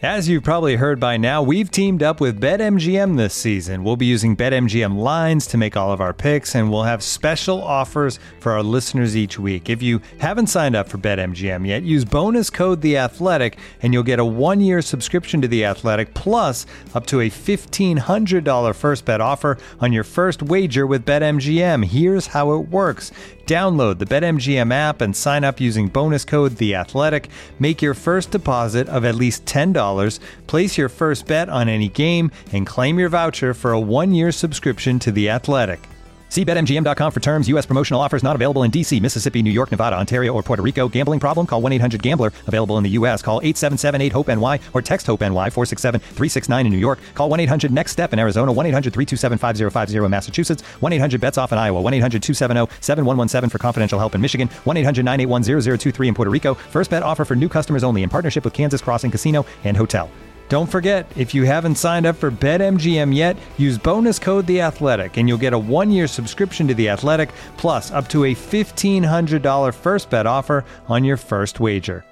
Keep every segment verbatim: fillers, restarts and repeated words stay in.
As you've probably heard by now, we've teamed up with BetMGM this season. We'll be using BetMGM lines to make all of our picks, and we'll have special offers for our listeners each week. If you haven't signed up for BetMGM yet, use bonus code The Athletic, and you'll get a one-year subscription to The Athletic, plus up to a fifteen hundred dollars first bet offer on your first wager with BetMGM. Here's how it works. Download the BetMGM app and sign up using bonus code The Athletic. Make your first deposit of at least ten dollars, place your first bet on any game, and claim your voucher for a one-year subscription to The Athletic. See Bet M G M dot com for terms. U S promotional offers not available in D C, Mississippi, New York, Nevada, Ontario, or Puerto Rico. Gambling problem? Call one eight hundred gambler. Available in the U S. Call eight seven seven eight hope N Y or text HOPE-NY four six seven three six nine in New York. Call one eight hundred next step in Arizona. one eight hundred three two seven five zero five zero in Massachusetts. one eight hundred bets off in Iowa. one eight hundred two seven zero seven one one seven for confidential help in Michigan. one eight hundred nine eight one zero zero two three in Puerto Rico. First bet offer for new customers only in partnership with Kansas Crossing Casino and Hotel. Don't forget, if you haven't signed up for BetMGM yet, use bonus code The Athletic, and you'll get a one-year subscription to The Athletic, plus up to a fifteen hundred dollars first bet offer on your first wager.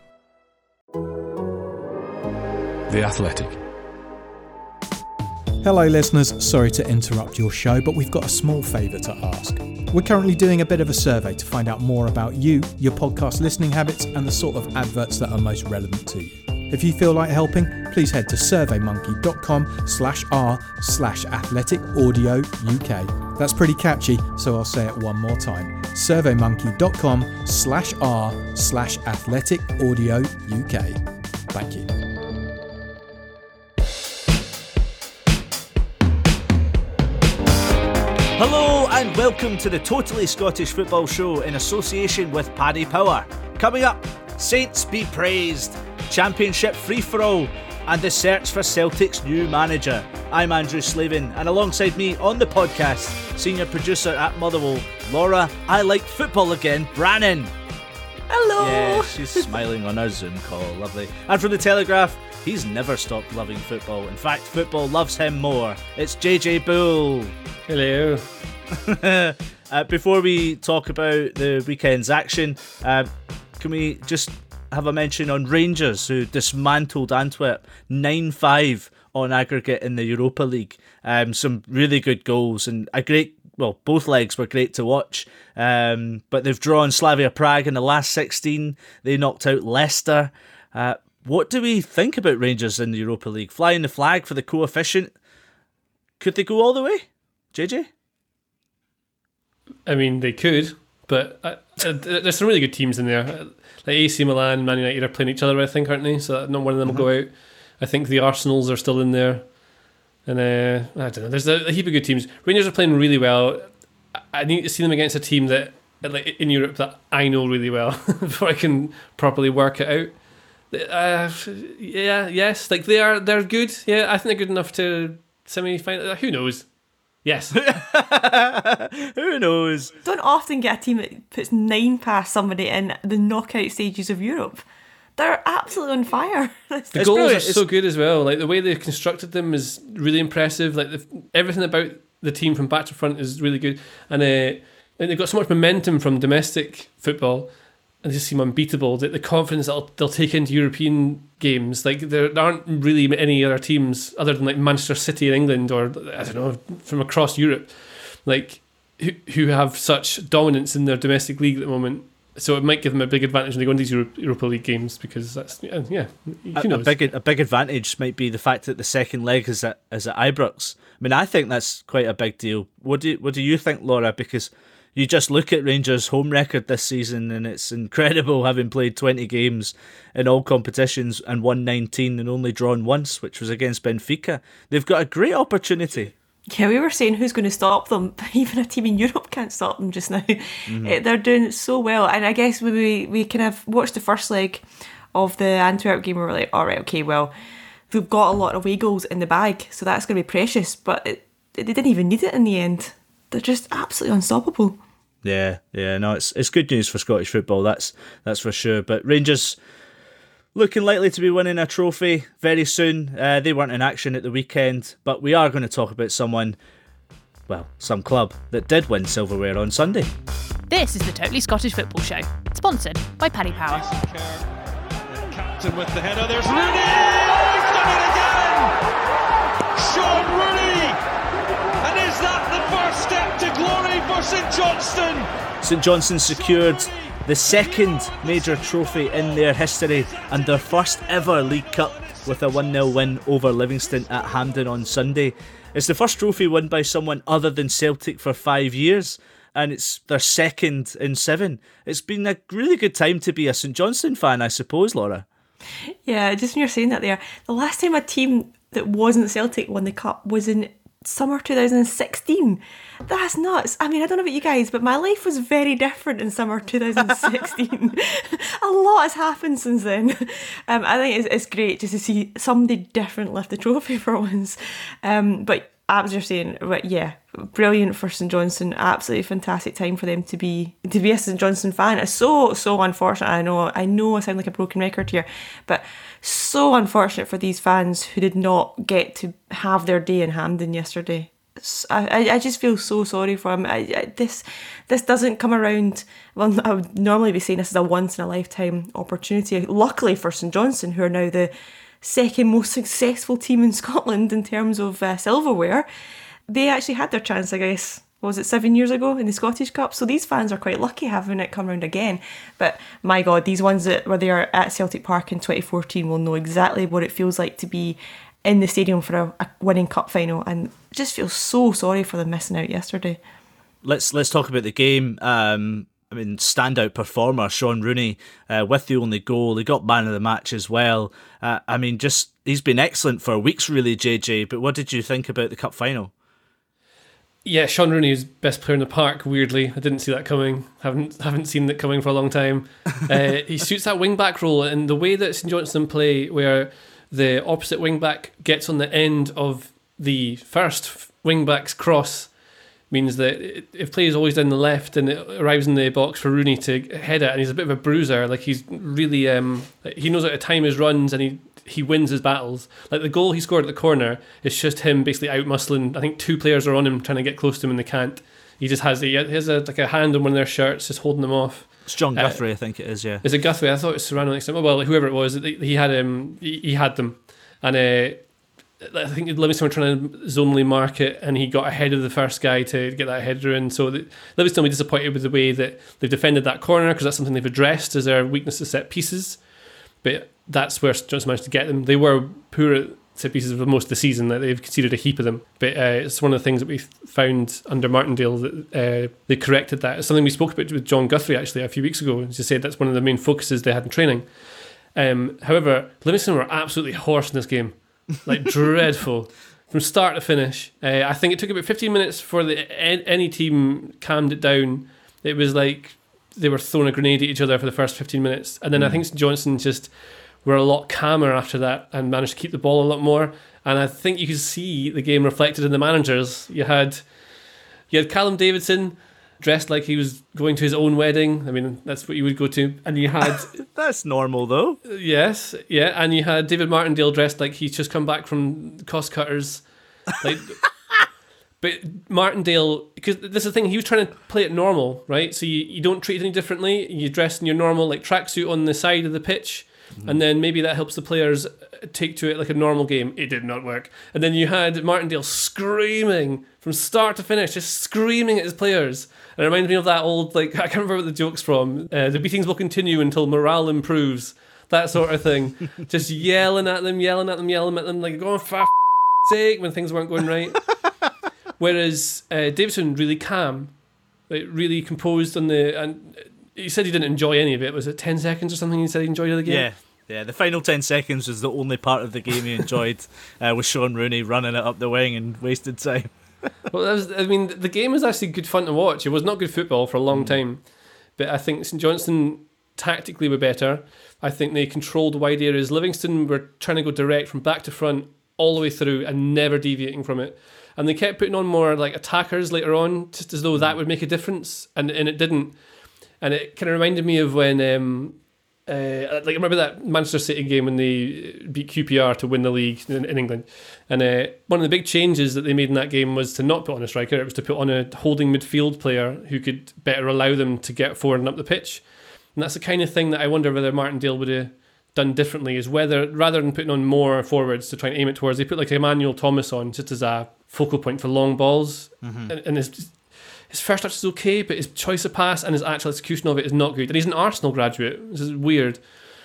The Athletic. Hello listeners, sorry to interrupt your show, but we've got a small favour to ask. We're currently doing a bit of a survey to find out more about you, your podcast listening habits, and the sort of adverts that are most relevant to you. If you feel like helping, please head to surveymonkey.com slash r slash athletic audio UK. That's pretty catchy, so I'll say it one more time. surveymonkey.com slash r slash athletic audio UK. Thank you. Hello and welcome to the Totally Scottish Football Show in association with Paddy Power. Coming up, Saints be praised, Championship free-for-all, and the search for Celtic's new manager. I'm Andrew Slavin, and alongside me on the podcast, senior producer at Motherwell, Laura, I like football again, Brannan. Hello. Yeah, she's smiling on our Zoom call, lovely. And from the Telegraph, he's never stopped loving football. In fact, football loves him more. It's J J Bull. Hello. uh, before we talk about the weekend's action, uh, can we just have a mention on Rangers, who dismantled Antwerp nine five on aggregate in the Europa League. Um, some really good goals and a great, well, both legs were great to watch. Um, but they've drawn Slavia Prague in the last sixteen. They knocked out Leicester. Uh, what do we think about Rangers in the Europa League? Flying the flag for the coefficient. Could they go all the way? J J? I mean, they could, but uh, uh, there's some really good teams in there. Like A C Milan, Man United are playing each other, I think, aren't they? So not one of them mm-hmm. will go out. I think the Arsenals are still in there. And uh, I don't know, there's a, a heap of good teams. Rangers are playing really well. I need to see them against a team that, like in Europe, that I know really well before I can properly work it out. Uh, yeah, yes, like they are, they're good. Yeah, I think they're good enough to semi-final. Who knows? Yes. Who knows? Don't often get a team that puts nine past somebody in the knockout stages of Europe. They're absolutely on fire. The It's goals brilliant. are so good as well. Like the way they constructed them is really impressive. Like the, everything about the team from back to front is really good, and uh, and they've got so much momentum from domestic football, and they just seem unbeatable. The, the confidence that they'll, they'll take into European games, like there aren't really any other teams other than like Manchester City in England or I don't know from across Europe, like who who have such dominance in their domestic league at the moment. So it might give them a big advantage when they go into these Europa, Europa League games because that's yeah, yeah who knows? A, a big a big advantage might be the fact that the second leg is at is at Ibrox. I mean, I think that's quite a big deal. What do you, what do you think, Laura? Because you just look at Rangers' home record this season and it's incredible, having played twenty games in all competitions and won nineteen and only drawn once, which was against Benfica. They've got a great opportunity. Yeah, we were saying who's going to stop them. Even a team in Europe can't stop them just now. Mm-hmm. They're doing so well. And I guess when we, we kind of watched the first leg of the Antwerp game, we were like, all right, okay, well, we've got a lot of away goals in the bag, so that's going to be precious. But it, it, they didn't even need it in the end. They're just absolutely unstoppable. Yeah, yeah, no, it's it's good news for Scottish football, that's that's for sure. But Rangers looking likely to be winning a trophy very soon. Uh, they weren't in action at the weekend, but we are going to talk about someone, well, some club that did win silverware on Sunday. This is the Totally Scottish Football Show, sponsored by Paddy Power. Captain with the header, there's Rooney! St Johnstone! St Johnstone secured the second major trophy in their history and their first ever League Cup with a one nil win over Livingston at Hampden on Sunday. It's the first trophy won by someone other than Celtic for five years, and it's their second in seven. It's been a really good time to be a St Johnstone fan, I suppose, Laura. Yeah, just when you're saying that there, the last time a team that wasn't Celtic won the Cup was in summer two thousand sixteen. That's nuts. I mean, I don't know about you guys, but my life was very different in summer two thousand sixteen. A lot has happened since then. Um, I think it's, it's great just to see somebody different lift the trophy for once. Um, but as you're saying, but yeah, brilliant for St Johnstone. Absolutely fantastic time for them to be to be a St Johnstone fan. It's so so unfortunate. I know I know I sound like a broken record here, but so unfortunate for these fans who did not get to have their day in Hampden yesterday. I, I just feel so sorry for them. I, I, this this doesn't come around. Well, I would normally be saying this is a once in a lifetime opportunity. Luckily for St Johnstone, who are now the second most successful team in Scotland in terms of uh, silverware, they actually had their chance, I guess, what was it, seven years ago in the Scottish Cup. So these fans are quite lucky having it come round again. But my God, these ones that were there at Celtic Park in twenty fourteen will know exactly what it feels like to be in the stadium for a, a winning cup final, and just feel so sorry for them missing out yesterday. Let's let's talk about the game. Um, I mean, standout performer Sean Rooney uh, with the only goal. He got man of the match as well. Uh, I mean, just he's been excellent for weeks, really, J J. But what did you think about the cup final? Yeah, Sean Rooney is best player in the park. Weirdly, I didn't see that coming. Haven't haven't seen it coming for a long time. uh, he suits that wing back role, and the way that St Johnstone play, where the opposite wing back gets on the end of the first wing back's cross, means that if play is always down the left and it arrives in the box for Rooney to head it, and he's a bit of a bruiser. Like he's really, um, he knows how to time his runs, and he he wins his battles. Like the goal he scored at the corner, it's just him basically out muscling. I think two players are on him trying to get close to him and they can't. He just has he has a like a hand on one of their shirts, just holding them off. It's John Guthrie, uh, I think it is. Yeah, is it Guthrie? I thought it was Serrano next time. Well, whoever it was, he had him. He, he had them, and uh, I think Livingston were trying to zonally mark it, and he got ahead of the first guy to get that header in. So the, Livingston will be disappointed with the way that they've defended that corner, because that's something they've addressed as their weakness to set pieces. But that's where Johnson managed to get them. They were poor at set pieces for most of the season. That they've conceded a heap of them. But uh, it's one of the things that we found under Martindale that uh, they corrected that. It's something we spoke about with John Guthrie actually a few weeks ago. He said that's one of the main focuses they had in training. Um, however, Livingston were absolutely horse in this game. Like dreadful from start to finish. Uh, I think it took about fifteen minutes for the any team calmed it down. It was like they were throwing a grenade at each other for the first fifteen minutes, and then mm. I think St Johnstone just were a lot calmer after that and managed to keep the ball a lot more. And I think you could see the game reflected in the managers. You had you had Callum Davidson dressed like he was going to his own wedding. I mean, that's what you would go to. And you had that's normal though. Yes, yeah. And you had David Martindale dressed like he's just come back from Cost Cutters. Like, but Martindale, because this is the thing, he was trying to play it normal, right? So you, you don't treat it any differently. You dress in your normal like tracksuit on the side of the pitch, mm-hmm. and then maybe that helps the players take to it like a normal game. It did not work. And then you had Martindale screaming from start to finish, just screaming at his players. And it reminded me of that old, like, I can't remember what the joke's from. Uh, the beatings will continue until morale improves. That sort of thing. Just yelling at them, yelling at them, yelling at them, like, going for f***ing sake, when things weren't going right. Whereas uh, Davidson, really calm, like, really composed on the... And he said he didn't enjoy any of it. Was it ten seconds or something he said he enjoyed of the game? Yeah. Yeah, the final ten seconds was the only part of the game he enjoyed, uh, with Sean Rooney running it up the wing and wasted time. Well, that was, I mean, the game was actually good fun to watch. It was not good football for a long mm. time, but I think St Johnstone tactically were better. I think they controlled wide areas. Livingston were trying to go direct from back to front all the way through and never deviating from it. And they kept putting on more like attackers later on, just as though that would make a difference, and and it didn't. And it kind of reminded me of when... Um, Uh, like I remember that Manchester City game when they beat Q P R to win the league in, in England, and uh, one of the big changes that they made in that game was to not put on a striker. It was to put on a holding midfield player who could better allow them to get forward and up the pitch. And that's the kind of thing that I wonder whether Martindale would have done differently, is whether rather than putting on more forwards to try and aim it towards, they put like Emmanuel Thomas on just as a focal point for long balls. Mm-hmm. and, and it's just, his first touch is okay, but his choice of pass and his actual execution of it is not good. And he's an Arsenal graduate. This is weird.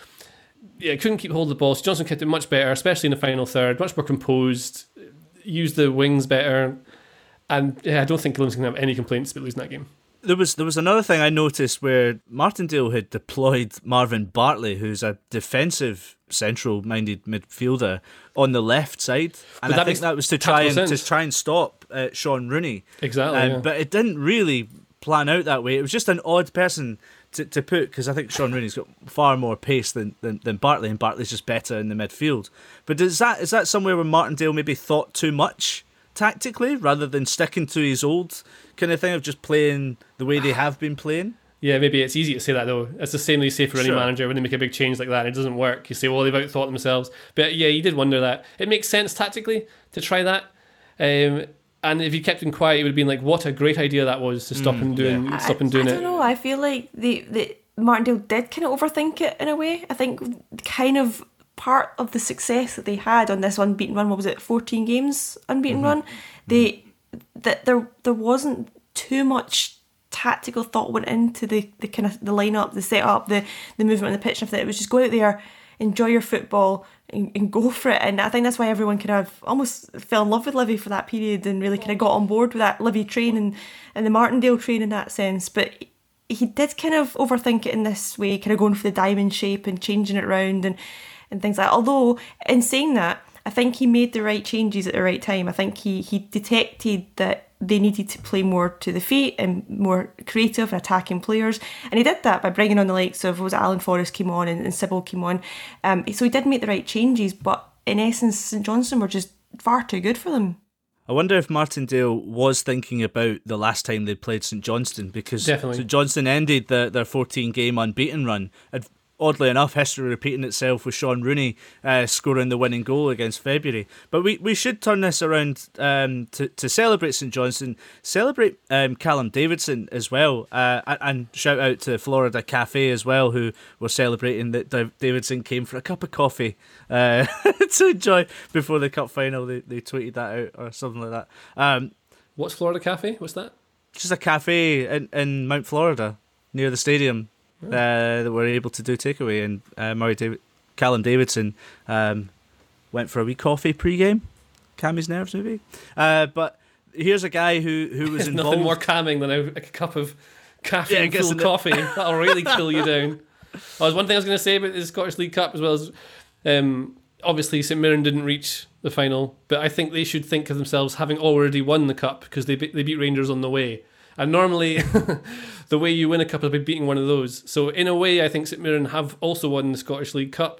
Yeah, couldn't keep hold of the ball. So Johnson kept it much better, especially in the final third. Much more composed, used the wings better. And yeah, I don't think Livingston can have any complaints about losing that game. There was there was another thing I noticed where Martindale had deployed Marvin Bartley, who's a defensive central-minded midfielder, on the left side, and I think makes that was to try and sense. to try and stop uh, Sean Rooney. Exactly, Um, yeah. But it didn't really plan out that way. It was just an odd person to, to put, because I think Sean Rooney's got far more pace than, than than Bartley, and Bartley's just better in the midfield. But is that is that somewhere where Martindale maybe thought too much tactically, rather than sticking to his old kind of thing of just playing the way they have been playing? Yeah, maybe it's easy to say that though. It's the same that you say for any Sure. manager when they make a big change like that and it doesn't work. You say, well, they've outthought themselves. But yeah, you did wonder that. It makes sense tactically to try that. Um, and if you kept him quiet, it would have been like, what a great idea that was to stop him doing, I, stop him doing I it. don't know. I feel like the, the Martindale did kind of overthink it in a way. I think kind of part of the success that they had on this unbeaten run, what was it, fourteen games unbeaten mm-hmm. run, they that there there wasn't too much tactical thought went into the, the kind of the lineup, the setup, the the movement on the pitch, and everything. It was just go out there, enjoy your football, and, and go for it. And I think that's why everyone kind of almost fell in love with Livy for that period and really kind of got on board with that Livy train and, and the Martindale train in that sense. But he did kind of overthink it in this way, kind of going for the diamond shape and changing it around and, and things like that. Although, in saying that, I think he made the right changes at the right time. I think he, he detected that they needed to play more to the feet and more creative and attacking players. And he did that by bringing on the likes of, was it Alan Forrest came on and, and Sybil came on. Um, so he did make the right changes, but in essence, St Johnstone were just far too good for them. I wonder if Martindale was thinking about the last time they played St Johnstone, because Definitely. St Johnstone ended the, their fourteen-game unbeaten run. And oddly enough, history repeating itself with Sean Rooney uh, scoring the winning goal against February. But we, we should turn this around um, to, to celebrate St Johnstone, celebrate um, Callum Davidson as well, uh, and, and shout out to Florida Cafe as well, who were celebrating that Davidson came for a cup of coffee uh, to enjoy before the cup final. They, they tweeted that out or something like that. Um, What's Florida Cafe? What's that? just a cafe in, in Mount Florida near the stadium. Uh, that were able to do takeaway, and uh, Murray David, Callum Davidson um, went for a wee coffee pre-game, calm his nerves maybe. Uh, but here's a guy who who was There's involved. nothing more calming than a, a cup of caffeine Yeah, full coffee. That'll really cool you down. Oh, there's one thing I was going to say about the Scottish League Cup as well as um, obviously St Mirren didn't reach the final, but I think they should think of themselves having already won the cup because they they beat Rangers on the way. And normally, the way you win a cup is by beating one of those. So in a way, I think St Mirren have also won the Scottish League Cup.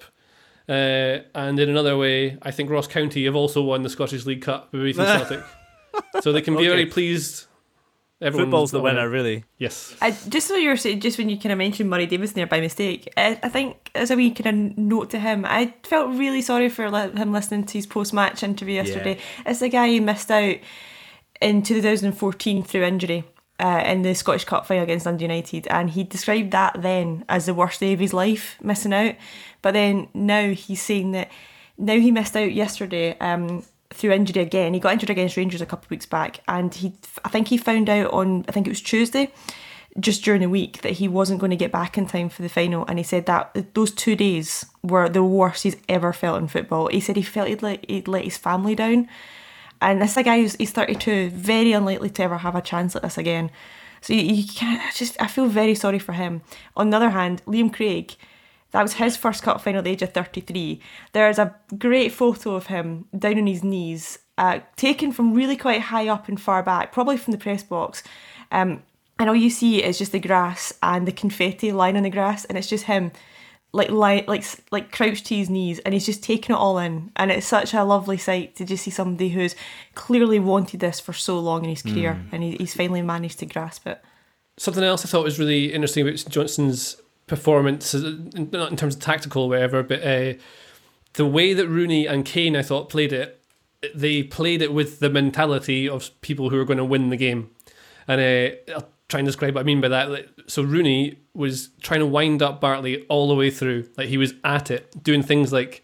Uh, and in another way, I think Ross County have also won the Scottish League Cup by beating Celtic. So they can be Okay. very pleased. Everyone's Football's the got winner, it. really. Yes. I, just what you were saying, just when you kind of mentioned Murray Davidson there by mistake, I, I think as a wee kind of note to him, I felt really sorry for li- him listening to his post-match interview yesterday. Yeah. It's the guy who missed out in two thousand fourteen through injury uh, in the Scottish Cup final against Dundee United, and he described that then as the worst day of his life, missing out. But then now he's saying that now he missed out yesterday um, through injury again. He got injured against Rangers a couple of weeks back, and he, I think he found out on, I think it was Tuesday, just during the week, that he wasn't going to get back in time for the final. And he said that those two days were the worst he's ever felt in football. He said he felt he'd let, he'd let his family down. And this is a guy who's he's thirty-two, very unlikely to ever have a chance like this again. So you, you can't, I just, I feel very sorry for him. On the other hand, Liam Craig, that was his first cup final at the age of thirty-three. There's a great photo of him down on his knees, uh, taken from really quite high up and far back, probably from the press box. Um, and all you see is just the grass and the confetti lying on the grass, and it's just him, like lie, like like crouched to his knees, and he's just taking it all in. And it's such a lovely sight to just see somebody who's clearly wanted this for so long in his career, mm. and he, he's finally managed to grasp it. Something else I thought was really interesting about Johnston's performance, not in terms of tactical or whatever, but uh, the way that Rooney and Kane, I thought, played it, they played it with the mentality of people who are going to win the game. And uh, I'll try and describe what I mean by that. So Rooney was trying to wind up Bartley all the way through. Like, he was at it, doing things like,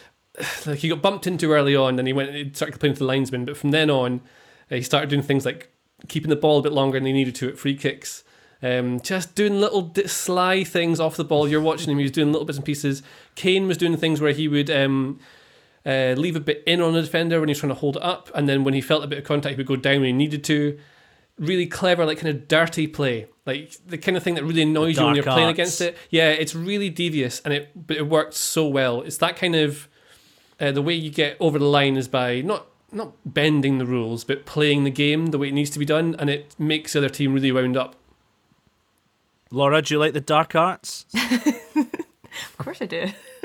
like he got bumped into early on and he went he started complaining to the linesman, but from then on, uh, he started doing things like keeping the ball a bit longer than they needed to at free kicks. Um, just doing little di- sly things off the ball. You're watching him, he was doing little bits and pieces. Kane was doing things where he would um, uh, leave a bit in on the defender when he's trying to hold it up, and then when he felt a bit of contact, he would go down when he needed to. Really clever, like kind of dirty play, like the kind of thing that really annoys you when you're playing against it. Yeah, it's really devious, and it but it worked so well. It's that kind of uh, the way you get over the line is by not not bending the rules, but playing the game the way it needs to be done, and it makes the other team really wound up. Laura, do you like the dark arts? Of course I do.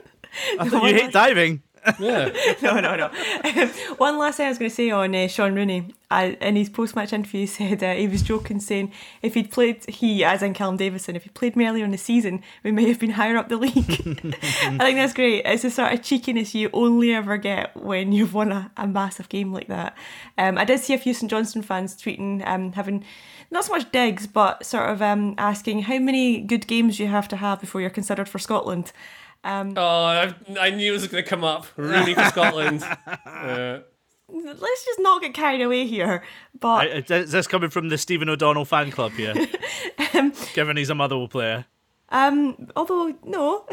I thought you hate diving. Yeah. no, no, no. Um, one last thing I was going to say on uh, Sean Rooney. I, in his post-match interview, he said uh, he was joking, saying if he'd played, he, as in Callum Davison, if he played me earlier in the season, we may have been higher up the league. I think that's great. It's the sort of cheekiness you only ever get when you've won a, a massive game like that. Um, I did see a few St Johnstone fans tweeting, um, having not so much digs, but sort of um, asking how many good games you have to have before you're considered for Scotland. Um, oh, I, I knew it was going to come up. Rooney for Scotland. Uh, Let's just not get carried away here. But I, is this coming from the Stephen O'Donnell fan club here? um, Given he's a Motherwell player. Um, although no,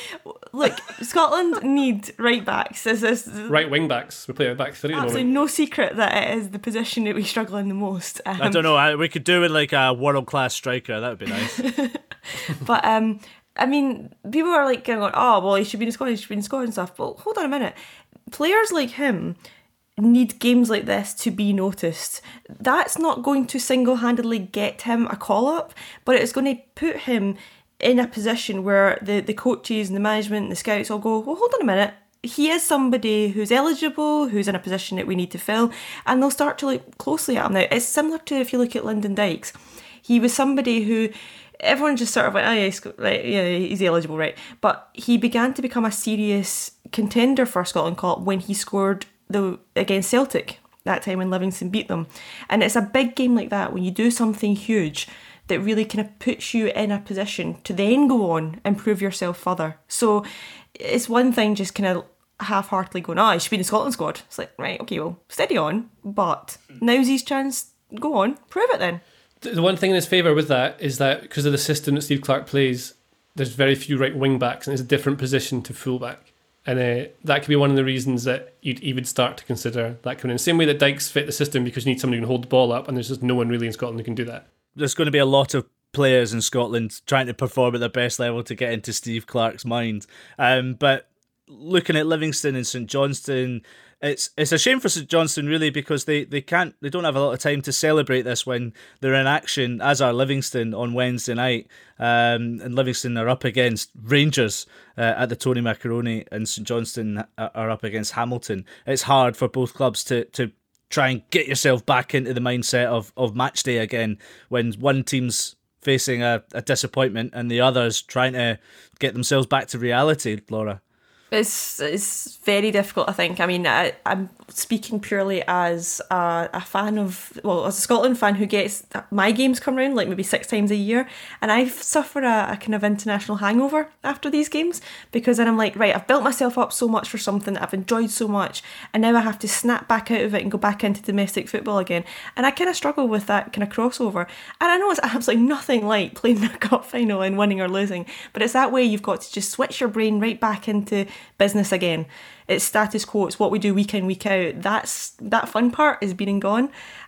look, Scotland need right backs. This is right wing backs. We play a back three. Absolutely no secret that it is the position that we struggle in the most. Um, I don't know. I, we could do with like a world class striker. That would be nice. But um. I mean, people are like going, oh, well, he should be in Scotland, he should be in Scotland and stuff. But hold on a minute. Players like him need games like this to be noticed. That's not going to single-handedly get him a call-up, but it's going to put him in a position where the, the coaches and the management and the scouts all go, well, hold on a minute. He is somebody who's eligible, who's in a position that we need to fill, and they'll start to look closely at him. Now, it's similar to if you look at Lyndon Dykes. He was somebody who everyone just sort of went, oh yeah, he's, like, yeah, he's eligible, right? But he began to become a serious contender for a Scotland call when he scored the against Celtic that time when Livingston beat them. And it's a big game like that when you do something huge that really kind of puts you in a position to then go on and prove yourself further. So it's one thing just kind of half-heartedly going, oh, he should be in the Scotland squad. It's like, right, okay, well, steady on. But now's his chance. Go on, prove it then. The one thing in his favour with that is that because of the system that Steve Clarke plays, there's very few right wing backs and it's a different position to fullback. And uh, that could be one of the reasons that you'd even start to consider that coming in. Same way that Dykes fit the system because you need somebody who can hold the ball up, and there's just no one really in Scotland who can do that. There's going to be a lot of players in Scotland trying to perform at their best level to get into Steve Clarke's mind. Um, but looking at Livingston and St Johnstone, It's it's a shame for St Johnstone really because they, they can't they don't have a lot of time to celebrate this when they're in action, as are Livingston on Wednesday night. Um, and Livingston are up against Rangers uh, at the Tony Macaroni, and St Johnstone are up against Hamilton. It's hard for both clubs to to try and get yourself back into the mindset of, of match day again when one team's facing a, a disappointment and the other's trying to get themselves back to reality, Laura. It's it's very difficult, I think. I mean, I, I'm speaking purely as a, a fan of, well, as a Scotland fan who gets my games come round like maybe six times a year, and I suffer a, a kind of international hangover after these games because then I'm like, right, I've built myself up so much for something that I've enjoyed so much, and now I have to snap back out of it and go back into domestic football again. And I kind of struggle with that kind of crossover. And I know it's absolutely nothing like playing a cup final and winning or losing, but it's that way you've got to just switch your brain right back into business again. It's status quo. It's what we do week in, week out. That's that fun part is being gone,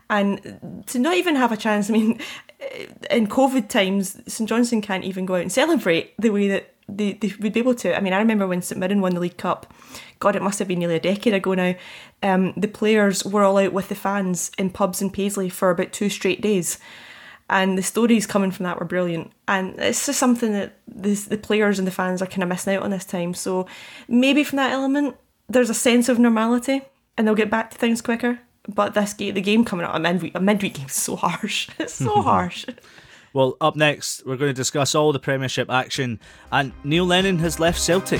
and to not even have a chance. I mean, in COVID times, St Johnstone can't even go out and celebrate the way that they, they would be able to. I mean, I remember when St Mirren won the League Cup. God, it must have been nearly a decade ago now. Um, the players were all out with the fans in pubs in Paisley for about two straight days. And the stories coming from that were brilliant. And it's just something that this, the players and the fans are kind of missing out on this time. So maybe from that element, there's a sense of normality and they'll get back to things quicker. But this game, the game coming up, a midweek, a midweek game is so harsh. It's so harsh. Well, up next, we're going to discuss all the Premiership action. And Neil Lennon has left Celtic.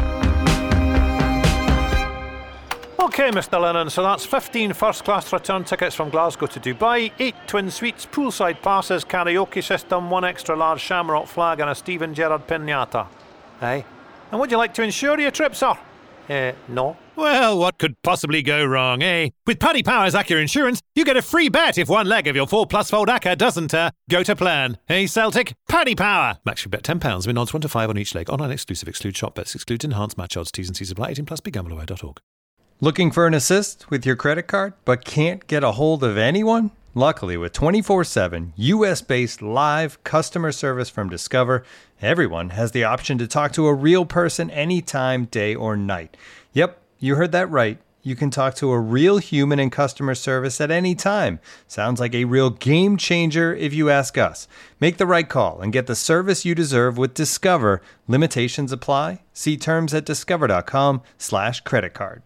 OK, Mister Lennon, so that's fifteen first-class return tickets from Glasgow to Dubai, eight twin suites, poolside passes, karaoke system, one extra large shamrock flag and a Steven Gerrard pinata. Aye. And would you like to insure your trip, sir? Uh, no. Well, what could possibly go wrong, eh? With Paddy Power's A C C A Insurance, you get a free bet if one leg of your four plus fold A C C A doesn't uh, go to plan. Hey, Celtic? Paddy Power! Max free bet ten pounds, win odds one to five on each leg. Online exclusive, exclude shop bets, exclude enhanced match odds, T's and C's apply, eighteen plus, be gamble aware dot org. Looking for an assist with your credit card, but can't get a hold of anyone? Luckily, with twenty-four seven U S-based live customer service from Discover, everyone has the option to talk to a real person anytime, day or night. Yep, you heard that right. You can talk to a real human in customer service at any time. Sounds like a real game changer if you ask us. Make the right call and get the service you deserve with Discover. Limitations apply. See terms at discover.com slash credit card.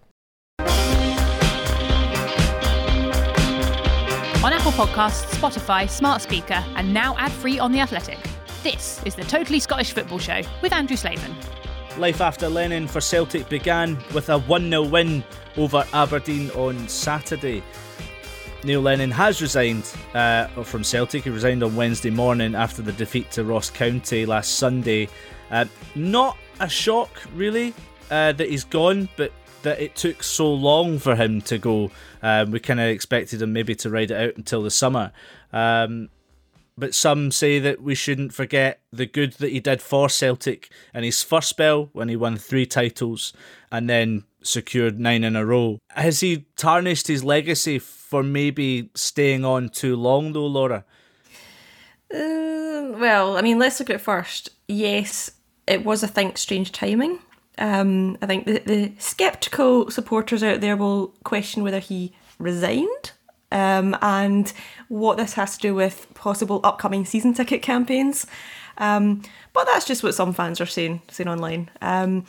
On Apple Podcasts, Spotify, Smart Speaker, and now ad-free on The Athletic. This is the Totally Scottish Football Show with Andrew Slavin. Life after Lennon for Celtic began with a one nil win over Aberdeen on Saturday. Neil Lennon has resigned uh, from Celtic. He resigned on Wednesday morning after the defeat to Ross County last Sunday. Uh, not a shock, really, uh, that he's gone, but that it took so long for him to go. Um, we kind of expected him maybe to ride it out until the summer. Um, but some say that we shouldn't forget the good that he did for Celtic in his first spell when he won three titles and then secured nine in a row. Has he tarnished his legacy for maybe staying on too long though, Laura? Uh, well, I mean, let's look at it first. Yes, it was, I think, strange timing. Um, I think the, the sceptical supporters out there will question whether he resigned um, and what this has to do with possible upcoming season ticket campaigns. Um, but that's just what some fans are saying, saying online. Um,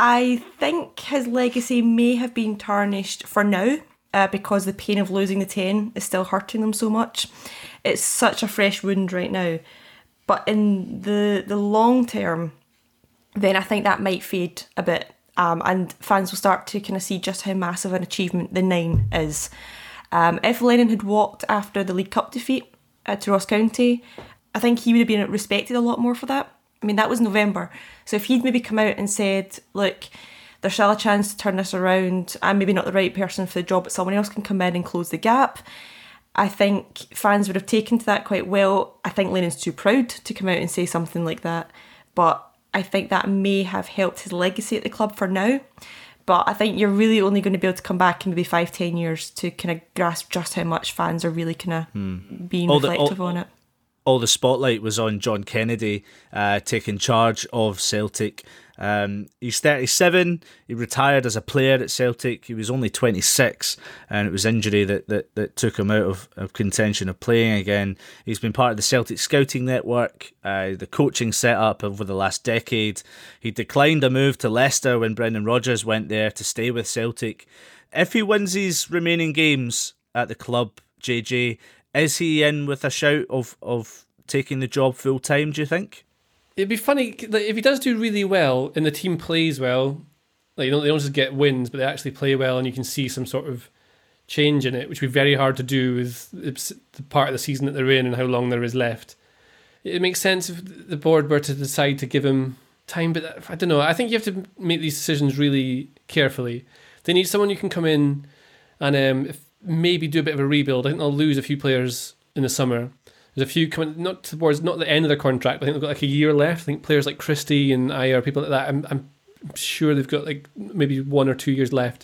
I think his legacy may have been tarnished for now uh, because the pain of losing the ten is still hurting them so much. It's such a fresh wound right now. But in the, the long term, then I think that might fade a bit um, and fans will start to kind of see just how massive an achievement the nine is. Um, if Lennon had walked after the League Cup defeat uh, to Ross County, I think he would have been respected a lot more for that. I mean, that was November. So if he'd maybe come out and said, look, there's still a chance to turn this around, I'm maybe not the right person for the job, but someone else can come in and close the gap, I think fans would have taken to that quite well. I think Lennon's too proud to come out and say something like that. But I think that may have helped his legacy at the club for now. But I think you're really only going to be able to come back in maybe five, ten years to kind of grasp just how much fans are really kind of hmm. being all reflective the, all, on it. All the spotlight was on John Kennedy uh, taking charge of Celtic. Um, he's thirty-seven. He retired as a player at Celtic. He was only twenty-six, and it was injury that, that, that took him out of, of contention of playing again. He's been part of the Celtic scouting network, uh, the coaching setup over the last decade. He declined a move to Leicester when Brendan Rodgers went there to stay with Celtic. If he wins his remaining games at the club, J J, is he in with a shout of, of taking the job full time, do you think? It'd be funny like, if he does do really well and the team plays well, like you know, they don't just get wins, but they actually play well, and you can see some sort of change in it, which would be very hard to do with the part of the season that they're in and how long there is left. It makes sense if the board were to decide to give him time, but I don't know. I think you have to make these decisions really carefully. They need someone who can come in and um, if maybe do a bit of a rebuild. I think they'll lose a few players in the summer. There's a few coming, not towards not the end of their contract, but I think they've got like a year left. I think players like Christie and Ayer, people like that, I'm, I'm sure they've got like maybe one or two years left.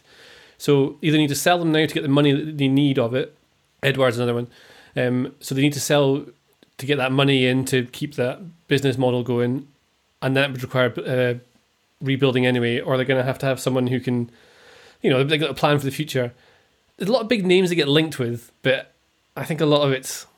So either need to sell them now to get the money that they need of it. Edwards another one. Um, so they need to sell to get that money in to keep that business model going, and that would require uh, rebuilding anyway. Or they're going to have to have someone who can, you know, they've got a plan for the future. There's a lot of big names they get linked with, but I think a lot of it's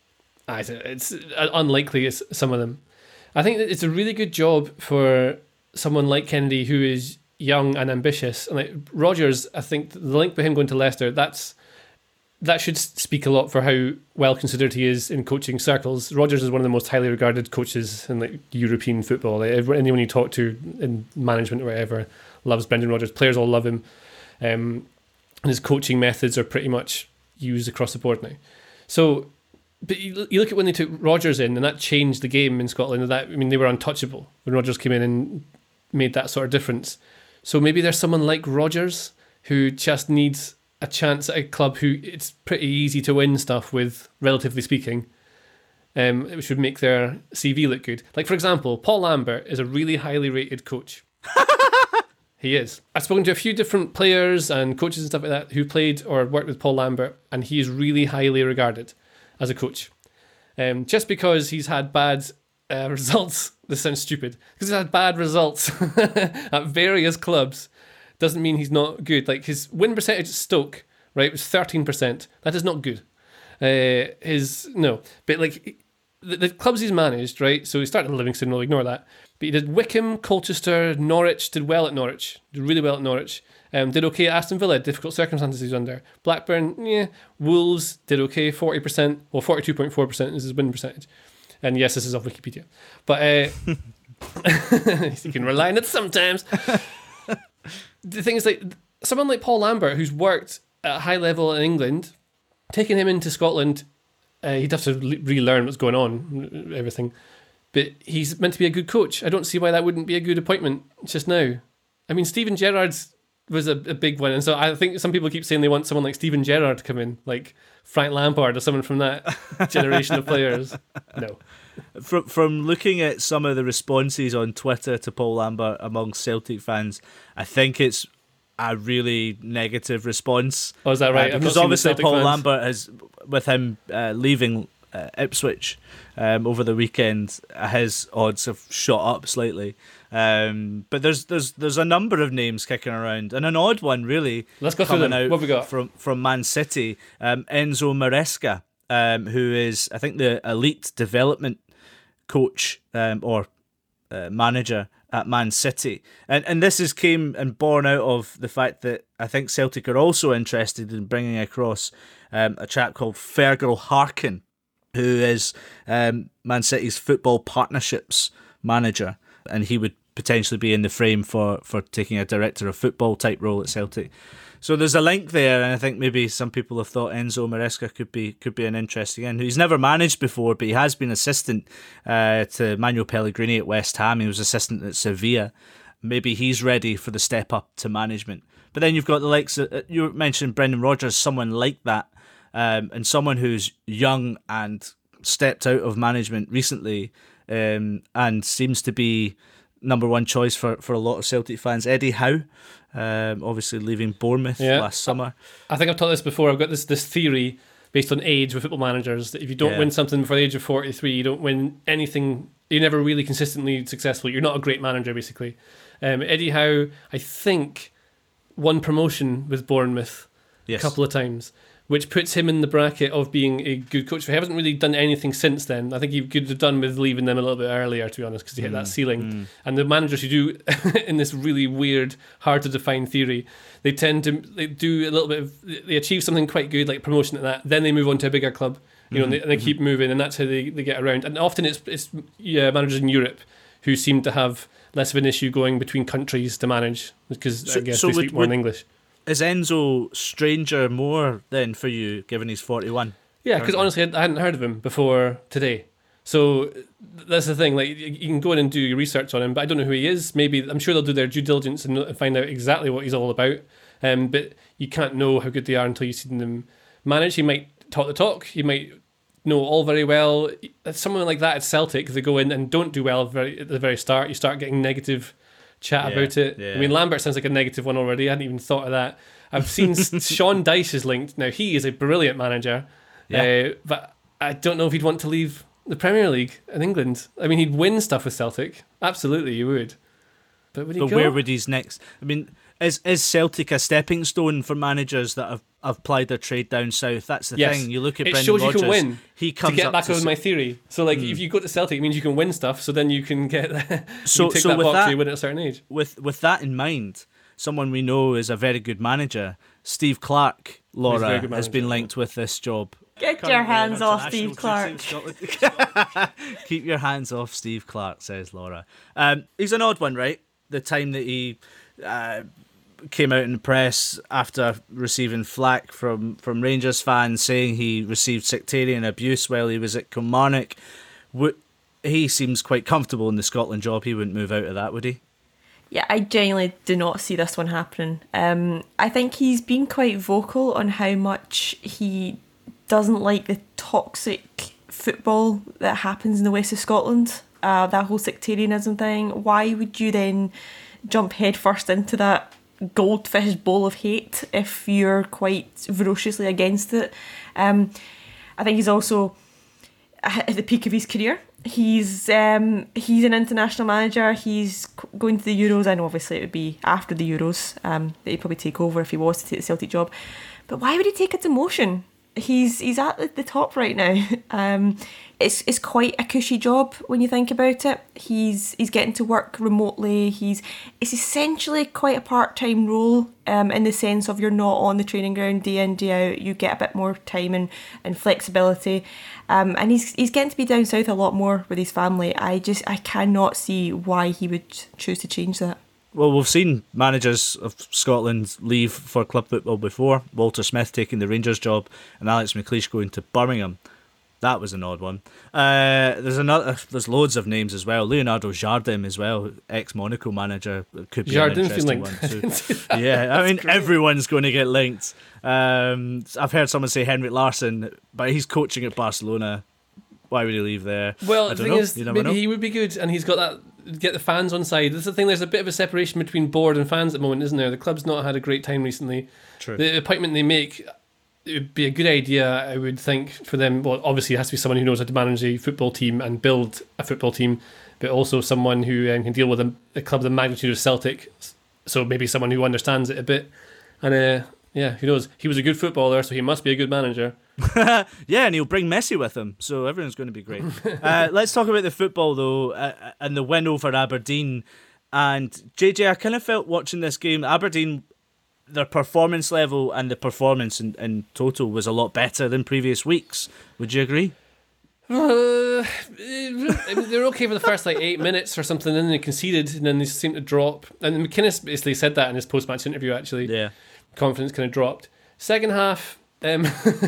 It's unlikely it's some of them. I think that it's a really good job for someone like Kennedy who is young and ambitious. And like Rodgers, I think the link with him going to Leicester, that's that should speak a lot for how well considered he is in coaching circles. Rodgers is one of the most highly regarded coaches in like European football. Like anyone you talk to in management or whatever loves Brendan Rodgers. Players all love him. Um, and his coaching methods are pretty much used across the board now. So But you, you look at when they took Rodgers in, and that changed the game in Scotland. That I mean, they were untouchable when Rodgers came in and made that sort of difference. So maybe there's someone like Rodgers who just needs a chance at a club who it's pretty easy to win stuff with, relatively speaking, um, which would make their C V look good. Like, for example, Paul Lambert is a really highly rated coach. He is. I've spoken to a few different players and coaches and stuff like that who played or worked with Paul Lambert, and he is really highly regarded as a coach. Um, just because he's had bad uh, results, this sounds stupid, because he's had bad results at various clubs, doesn't mean he's not good. Like, his win percentage at Stoke, right, was thirteen percent. That is not good. Uh, his, no, but like, the, the clubs he's managed, right, so he started at Livingston, we'll ignore that, but he did Wickham, Colchester, Norwich, did well at Norwich, did really well at Norwich, um, did okay at Aston Villa, difficult circumstances he's under. Blackburn, yeah, Wolves, did okay, forty percent, well, forty-two point four percent is his win percentage. And yes, this is off Wikipedia. But uh, you can rely on it sometimes. The thing is, like, someone like Paul Lambert, who's worked at a high level in England, taking him into Scotland, uh, he'd have to le- relearn what's going on, everything. But he's meant to be a good coach. I don't see why that wouldn't be a good appointment just now. I mean, Steven Gerrard's was a, a big one, and so I think some people keep saying they want someone like Steven Gerrard to come in, like Frank Lampard or someone from that generation of players. No. From from looking at some of the responses on Twitter to Paul Lambert among Celtic fans, I think it's a really negative response. Oh, is that right? Uh, because obviously Paul fans. Lambert has, with him uh, leaving uh, Ipswich um, over the weekend, his odds have shot up slightly. Um, but there's there's there's a number of names kicking around, and an odd one really. Let's go coming through them. out What have we got? from from Man City? Um, Enzo Maresca, um, who is I think the elite development coach um, or uh, manager at Man City, and and this is came and born out of the fact that I think Celtic are also interested in bringing across um, a chap called Fergal Harkin, who is um, Man City's football partnerships manager, and he would potentially be in the frame for, for taking a director of football type role at Celtic. So there's a link there, and I think maybe some people have thought Enzo Maresca could be could be an interesting in. He's never managed before, but he has been assistant uh, to Manuel Pellegrini at West Ham. He was assistant at Sevilla. Maybe he's ready for the step up to management. But then you've got the likes of, you mentioned Brendan Rodgers, someone like that, um, and someone who's young and stepped out of management recently, um, and seems to be number one choice for, for a lot of Celtic fans. Eddie Howe, um, obviously leaving Bournemouth yeah. last summer. I think I've taught this before. I've got this this theory based on age with football managers that if you don't Yeah. win something before the age of forty-three, you don't win anything. You're never really consistently successful. You're not a great manager, basically. Um, Eddie Howe, I think, won promotion with Bournemouth Yes. a couple of times, which puts him in the bracket of being a good coach. He hasn't really done anything since then. I think he could have done with leaving them a little bit earlier, to be honest, because he hit that ceiling. mm. And the managers who do, in this really weird, hard to define theory, they tend to they do a little bit of, they achieve something quite good, like promotion at that, then they move on to a bigger club, you know, and they, and they keep moving, and that's how they, they get around. And often it's it's yeah, managers in Europe who seem to have less of an issue going between countries to manage, because So- I guess so they would- speak more in would- English. Is Enzo stranger more then for you, given he's forty-one? Yeah, because honestly, I hadn't heard of him before today. So that's the thing. Like, you can go in and do your research on him, but I don't know who he is. Maybe I'm sure they'll do their due diligence and find out exactly what he's all about. Um, but you can't know how good they are until you've seen them manage. He might talk the talk. He might know all very well. Someone like that at Celtic, they go in and don't do well very at the very start. You start getting negative chat Yeah, about it. yeah. I mean, Lambert sounds like a negative one already. I hadn't even thought of that. I've seen Sean Dyche is linked. Now, he is a brilliant manager, Yeah. uh, but I don't know if he'd want to leave the Premier League in England. I mean, he'd win stuff with Celtic. Absolutely, he would. But would he But go? where would his next? I mean, is is Celtic a stepping stone for managers that have, have plied their trade down south? That's the Yes. thing. You look at It Brendan shows you Rodgers. can win. He to comes get up back to over s- my theory. So, like, if you go to Celtic, it means you can win stuff, so then you can get So- you tick so that with box that- so you win at a certain age. with with that in mind. Someone we know is a very good manager. Steve Clark, Laura, very good has manager, been linked with this job. Get your hands off Steve Clark. Keep your hands off Steve Clark, says Laura. Um, he's an odd one, right? The time that he uh, came out in the press after receiving flack from, from Rangers fans saying he received sectarian abuse while he was at Kilmarnock. Wo- He seems quite comfortable in the Scotland job. He wouldn't move out of that, would he? Yeah, I genuinely do not see this one happening. Um, I think he's been quite vocal on how much he doesn't like the toxic football that happens in the west of Scotland. Uh, that whole sectarianism thing. Why would you then jump headfirst into that goldfish bowl of hate if you're quite ferociously against it? Um, I think he's also at the peak of his career. He's um, he's an international manager. He's going to the Euros. I know obviously it would be after the Euros um, that he'd probably take over if he was to take the Celtic job. But why would he take a demotion? He's he's at the top right now. Um, it's it's quite a cushy job when you think about it. He's he's getting to work remotely. He's it's essentially quite a part-time role um, in the sense of you're not on the training ground day in day out. You get a bit more time and, and flexibility. Um, and he's he's getting to be down south a lot more with his family. I just I cannot see why he would choose to change that. Well, we've seen managers of Scotland leave for club football before. Walter Smith taking the Rangers job and Alex McLeish going to Birmingham. That was an odd one. Uh, there's another. There's loads of names as well. Leonardo Jardim as well, ex-Monaco manager. Could be Jardim an interesting one too. Yeah, I mean great. Everyone's going to get linked. Um, I've heard someone say Henrik Larsson, but he's coaching at Barcelona. Why would he leave there? Well, I the don't thing know. is, You never maybe know. he would be good, and he's got that. Get the fans on side. This is the thing. There's a bit of a separation between board and fans at the moment, isn't there? The club's not had a great time recently. True. The appointment they make, it would be a good idea, I would think, for them. Well, obviously, it has to be someone who knows how to manage a football team and build a football team, but also someone who um, can deal with a, a club the magnitude of Celtic. So maybe someone who understands it a bit. And uh, yeah, who knows? He was a good footballer, so he must be a good manager. Yeah, and he'll bring Messi with him, so everyone's going to be great. uh, let's talk about the football, though, uh, and the win over Aberdeen. And J J, I kind of felt watching this game, Aberdeen, their performance level and the performance in, in total was a lot better than previous weeks. Would you agree? Uh, they were okay for the first like eight minutes or something, and then they conceded, and then they seemed to drop. And McInnes basically said that in his post-match interview, actually. Yeah. Confidence kind of dropped. Second half... Um,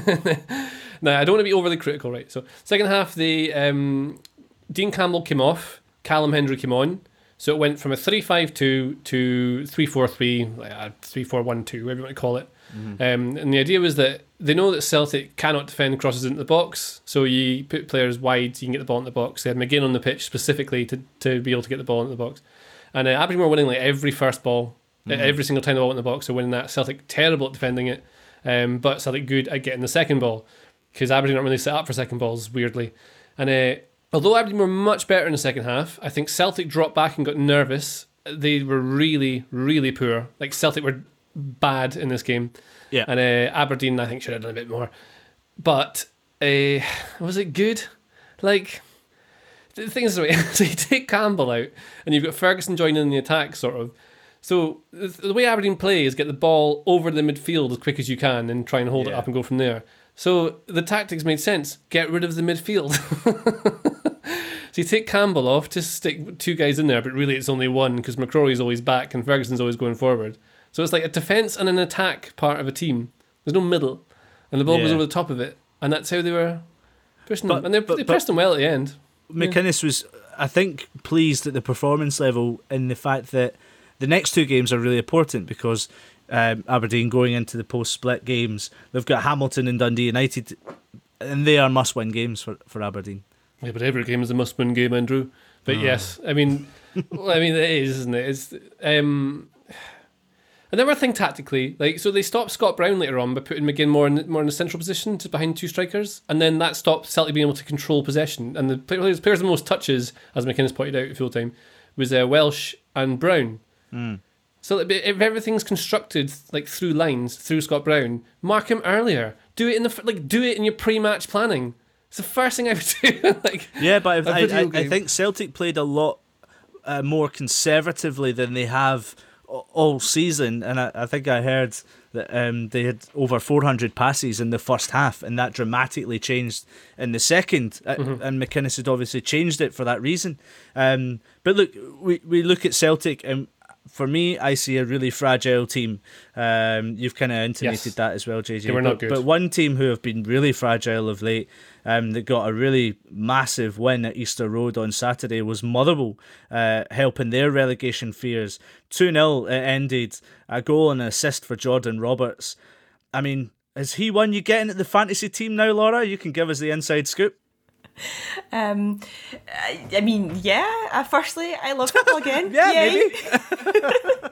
now, I don't want to be overly critical, right? So, second half, the um, Dean Campbell came off, Callum Hendry came on, so it went from a three five two to three four three, three four one two, whatever you want to call it. Mm-hmm. Um, and the idea was that they know that Celtic cannot defend crosses into the box, so you put players wide, you can get the ball into the box. They had McGinn on the pitch specifically to, to be able to get the ball into the box. And uh, Aberdeen were winning like every first ball, mm-hmm. every single time the ball went in the box, so winning that. Celtic terrible at defending it. Um, but Celtic good at getting the second ball, because Aberdeen aren't really set up for second balls, weirdly. And uh, although Aberdeen were much better in the second half, I think Celtic dropped back and got nervous. They were really, really poor. Like, Celtic were bad in this game. Yeah. And uh, Aberdeen, I think, should have done a bit more. But uh, was it good? Like, the thing is, so you take Campbell out, and you've got Ferguson joining in the attack, sort of. So the way Aberdeen play is get the ball over the midfield as quick as you can and try and hold yeah. it up and go from there. So the tactics made sense. Get rid of the midfield. So you take Campbell off to stick two guys in there, but really it's only one because McCrory's always back and Ferguson's always going forward. So it's like a defence and an attack part of a team. There's no middle. And the ball yeah. goes over the top of it. And that's how they were pushing but, them. And they, but, they pressed them well at the end. McInnes yeah. was, I think, pleased at the performance level in the fact that the next two games are really important because um, Aberdeen going into the post-split games, they've got Hamilton and Dundee United, and they are must-win games for, for Aberdeen. Yeah, but every game is a must-win game, Andrew. But oh. yes, I mean, well, I mean it is, isn't it? It's um, I never think tactically. Like, so they stopped Scott Brown later on by putting McGinn more in more in a central position, just behind two strikers, and then that stopped Celtic being able to control possession. And the players, players with the most touches, as McInnes pointed out at full time, was uh, Welsh and Brown. Mm. So if everything's constructed like through lines, through Scott Brown, mark him earlier. Do it in the like. Do it in your pre-match planning. It's the first thing I would do. like, yeah, but I, I, I think Celtic played a lot uh, more conservatively than they have all season, and I, I think I heard that um, they had over four hundred passes in the first half, and that dramatically changed in the second. Mm-hmm. And McInnes had obviously changed it for that reason. Um, but look, we we look at Celtic, and for me, I see a really fragile team. Um, you've kind of intimated Yes. that as well, J J. They were but, not good. but one team who have been really fragile of late, um, that got a really massive win at Easter Road on Saturday was Motherwell, uh, helping their relegation fears. two nil it ended, a goal and an assist for Jordan Roberts. I mean, is he one you get into the fantasy team now, Laura? You can give us the inside scoop. Um, I, I mean, yeah. Uh, firstly, I love football again. Yeah, Yay. maybe.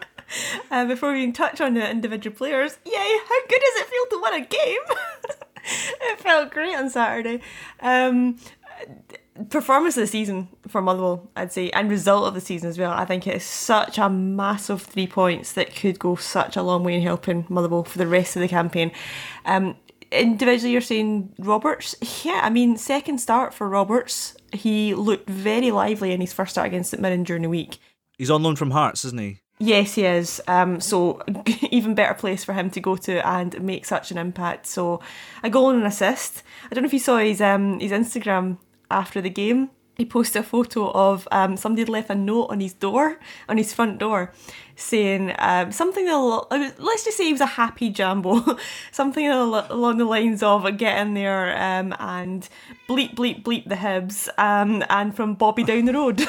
uh, before we even touch on the individual players, yay! How good does it feel to win a game? It felt great on Saturday. Um, performance of the season for Motherwell, I'd say, and result of the season as well. I think it is such a massive three points that could go such a long way in helping Motherwell for the rest of the campaign. Um, individually, you're saying Roberts. Yeah, I mean, second start for Roberts. He looked very lively in his first start against St Mirren during the week. He's on loan from Hearts, isn't he? Yes, he is. Um, so even better place for him to go to and make such an impact. So a goal and an assist. I don't know if you saw his um his Instagram after the game. He posted a photo of um somebody had left a note on his door, on his front door, saying um something al- let's just say he was a happy Jambo, something al- along the lines of get in there um and bleep bleep bleep the Hibs um and from Bobby down the road.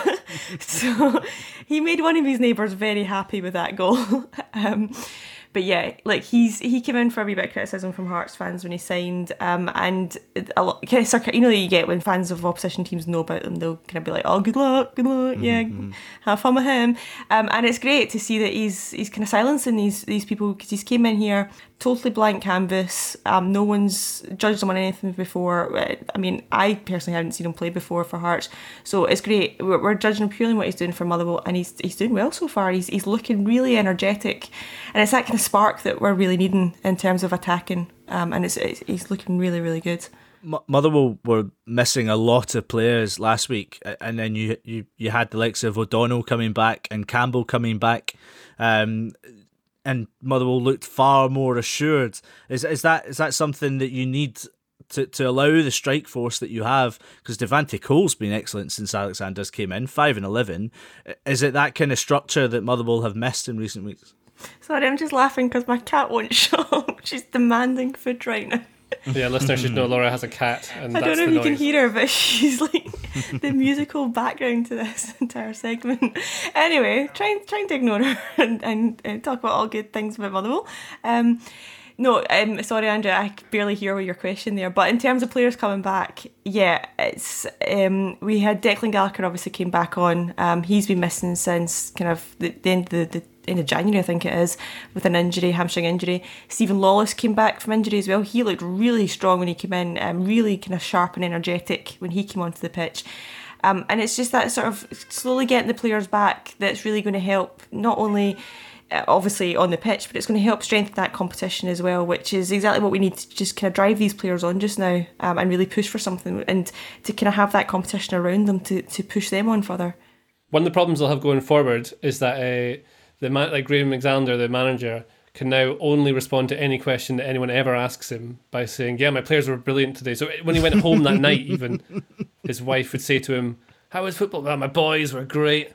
So he made one of his neighbours very happy with that goal. um But yeah, like he's he came in for a wee bit of criticism from Hearts fans when he signed, um, and a lot kind of circuit. You know that you get when fans of opposition teams know about them, they'll kind of be like, "Oh, good luck, good luck, yeah, mm-hmm. have fun with him." Um, and it's great to see that he's he's kind of silencing these these people because he's came in here totally blank canvas. Um, no one's judged him on anything before. I mean, I personally haven't seen him play before for Hearts, so it's great. We're, we're judging him purely on what he's doing for Motherwell, and he's he's doing well so far. He's he's looking really energetic, and it's that kind of spark that we're really needing in terms of attacking. Um, and it's, it's he's looking really really good. Motherwell were missing a lot of players last week, and then you you you had the likes of O'Donnell coming back and Campbell coming back. Um, And Motherwell looked far more assured. Is is that is that something that you need to, to allow the strike force that you have? Because Devante Cole's been excellent since Alexander's came in, five and eleven. Is it that kind of structure that Motherwell have missed in recent weeks? Sorry, I'm just laughing because my cat won't shut up. She's demanding food right now. Yeah, listeners should know Laura has a cat, and I that's don't know the if you noise. can hear her, but she's like the musical background to this entire segment. Anyway, try, trying to ignore her and, and, and talk about all good things about Motherwell. Um, no, um, sorry, Andrew, I could barely hear your question there. But in terms of players coming back, yeah, it's um, we had Declan Gallagher obviously came back on. Um, he's been missing since kind of the, the end of the, the end of January, I think it is, with an injury, hamstring injury. Stephen Lawless came back from injury as well. He looked really strong when he came in, um, really kind of sharp and energetic when he came onto the pitch. Um, and it's just that sort of slowly getting the players back that's really going to help, not only uh, obviously on the pitch, but it's going to help strengthen that competition as well, which is exactly what we need to just kind of drive these players on just now, um, and really push for something and to kind of have that competition around them to, to push them on further. One of the problems they'll have going forward is that uh, the man, like Graham Alexander, the manager, can now only respond to any question that anyone ever asks him by saying, yeah, my players were brilliant today. So when he went home that night, even, his wife would say to him, how was football? Well, my boys were great.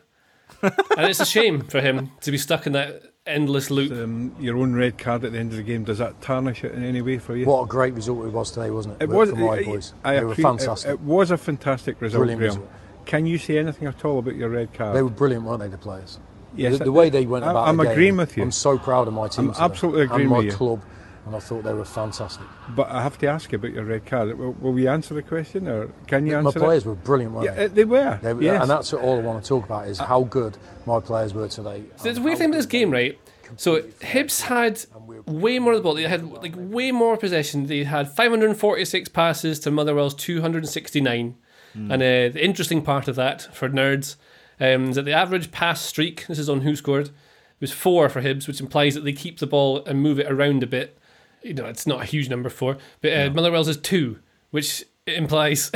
And it's a shame for him to be stuck in that endless loop. Um, your own red card at the end of the game, does that tarnish it in any way for you? What a great result it was today, wasn't it? It was. For my it, boys. I they were appre- fantastic. It, it was a fantastic result, Brilliant Graham. result. Can you say anything at all about your red card? They were brilliant, weren't they, the players? Yes, the, the way they went I, about I'm the game, agreeing with you. I'm so proud of my team I'm today, absolutely agreeing and my with you. club, and I thought they were fantastic. But I have to ask you about your red card. Will, will we answer the question, or can you My answer players it? were brilliant, weren't Yeah, they? they were. They were yes. And that's all I want to talk about is how good my players were today. So the weird thing about this game, right? So Hibs had way more of the ball. They had like way more possession. They had five hundred forty-six passes to Motherwell's two hundred sixty-nine. Mm. And uh, the interesting part of that for nerds um, is that the average pass streak, this is on Who Scored, was four for Hibs, which implies that they keep the ball and move it around a bit. You know, it's not a huge number, four, but uh, no. Motherwell's is two, which implies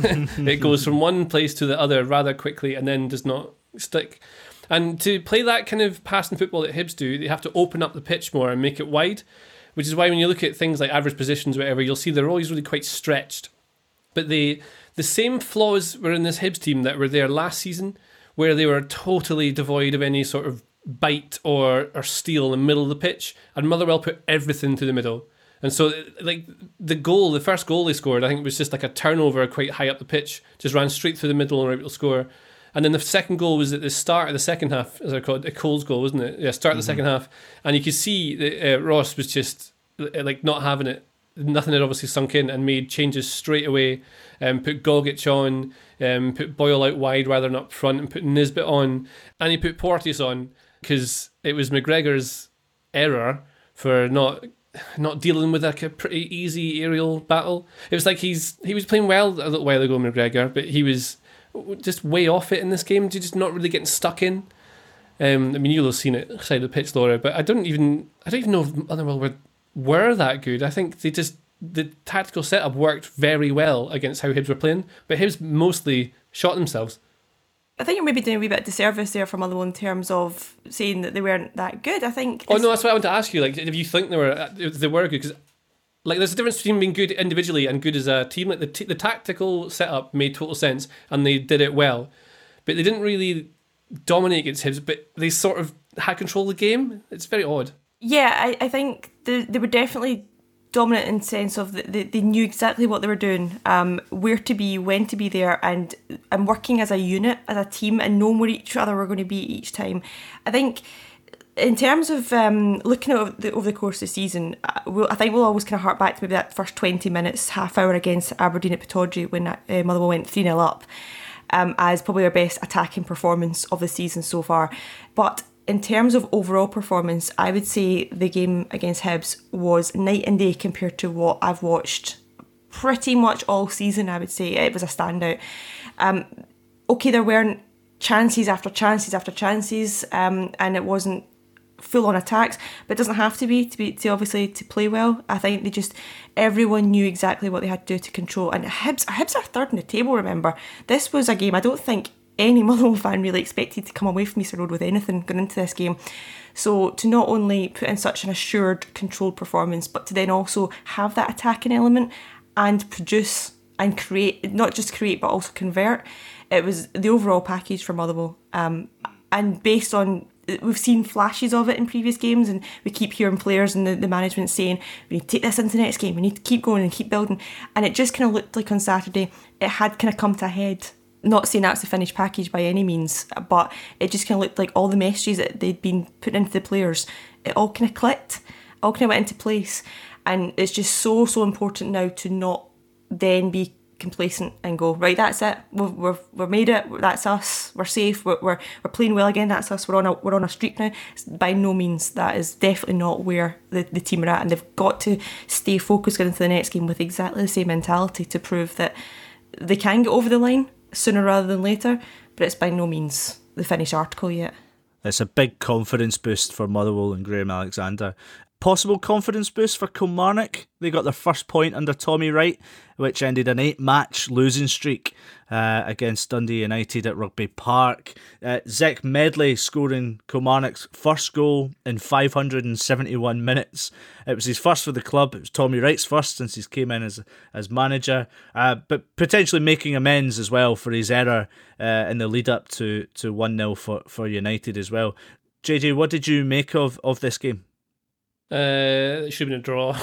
it goes from one place to the other rather quickly and then does not stick. And to play that kind of passing football that Hibs do, they have to open up the pitch more and make it wide, which is why when you look at things like average positions, whatever, you'll see they're always really quite stretched. But the the same flaws were in this Hibs team that were there last season, where they were totally devoid of any sort of bite or or steal in the middle of the pitch, and Motherwell put everything to the middle. And so, like, the goal, the first goal they scored, I think it was just like a turnover quite high up the pitch, just ran straight through the middle and were able to score. And then the second goal was at the start of the second half, as I called it, a Cole's goal, wasn't it? Yeah, start of the mm-hmm. second half. And you could see that uh, Ross was just, like, not having it. Nothing had obviously sunk in, and made changes straight away. Um, put Gogic on, um, put Boyle out wide rather than up front, and put Nisbet on. And he put Porteous on, because it was McGregor's error for not... not dealing with like a pretty easy aerial battle. It was like he's he was playing well a little while ago, McGregor, but he was just way off it in this game. Just not really getting stuck in. Um, I mean, you'll have seen it side of the pitch, Laura, but I don't even I don't even know if Motherwell were were that good. I think they just the tactical setup worked very well against how Hibs were playing, but Hibs mostly shot themselves. I think you're maybe doing a wee bit of disservice there for Motherwell in terms of saying that they weren't that good. I think. Oh no, that's what I want to ask you. Like, if you think they were, if they were good, because like there's a difference between being good individually and good as a team. Like the t- the tactical setup made total sense, and they did it well, but they didn't really dominate against Hibs. But they sort of had control of the game. It's very odd. Yeah, I, I think they they were definitely dominant in the sense of that they, they knew exactly what they were doing, um, where to be, when to be there, and and working as a unit, as a team, and knowing where each other were going to be each time. I think in terms of um, looking at the, over the course of the season, uh, we'll, I think we'll always kind of hark back to maybe that first twenty minutes, half hour against Aberdeen at Pittodrie when uh, Motherwell went three nil up, um, as probably our best attacking performance of the season so far. But in terms of overall performance, I would say the game against Hibs was night and day compared to what I've watched pretty much all season. I would say it was a standout. Um, okay, there weren't chances after chances after chances, um, and it wasn't full-on attacks, but it doesn't have to be to be to obviously to play well. I think they just everyone knew exactly what they had to do to control. And Hibs, Hibs are third in the table. Remember, this was a game I don't think any Motherwell fan really expected to come away from Easter Road with anything going into this game. So to not only put in such an assured, controlled performance, but to then also have that attacking element and produce and create, not just create, but also convert, it was the overall package for Motherwell. Um, and based on, we've seen flashes of it in previous games, and we keep hearing players and the, the management saying, we need to take this into the next game, we need to keep going and keep building. And it just kind of looked like on Saturday, it had kind of come to a head. Not saying that's the finished package by any means, but it just kind of looked like all the messages that they'd been putting into the players, it all kind of clicked, all kind of went into place. And it's just so, so important now to not then be complacent and go, right, that's it, we've we've, we've made it, that's us, we're safe, we're, we're we're playing well again, that's us, we're on a we're on a streak now. By no means, that is definitely not where the, the team are at, and they've got to stay focused going into the next game with exactly the same mentality to prove that they can get over the line sooner rather than later, but it's by no means the finished article yet. It's a big confidence boost for Motherwell and Graham Alexander. Possible confidence boost for Kilmarnock. They got their first point under Tommy Wright, which ended an eight-match losing streak uh, against Dundee United at Rugby Park. Uh, Zech Medley scoring Kilmarnock's first goal in five hundred seventy-one minutes. It was his first for the club. It was Tommy Wright's first since he's came in as as manager, uh, but potentially making amends as well for his error uh, in the lead-up to to one nil for, for United as well. J J, what did you make of, of this game? Uh, it should have been a draw.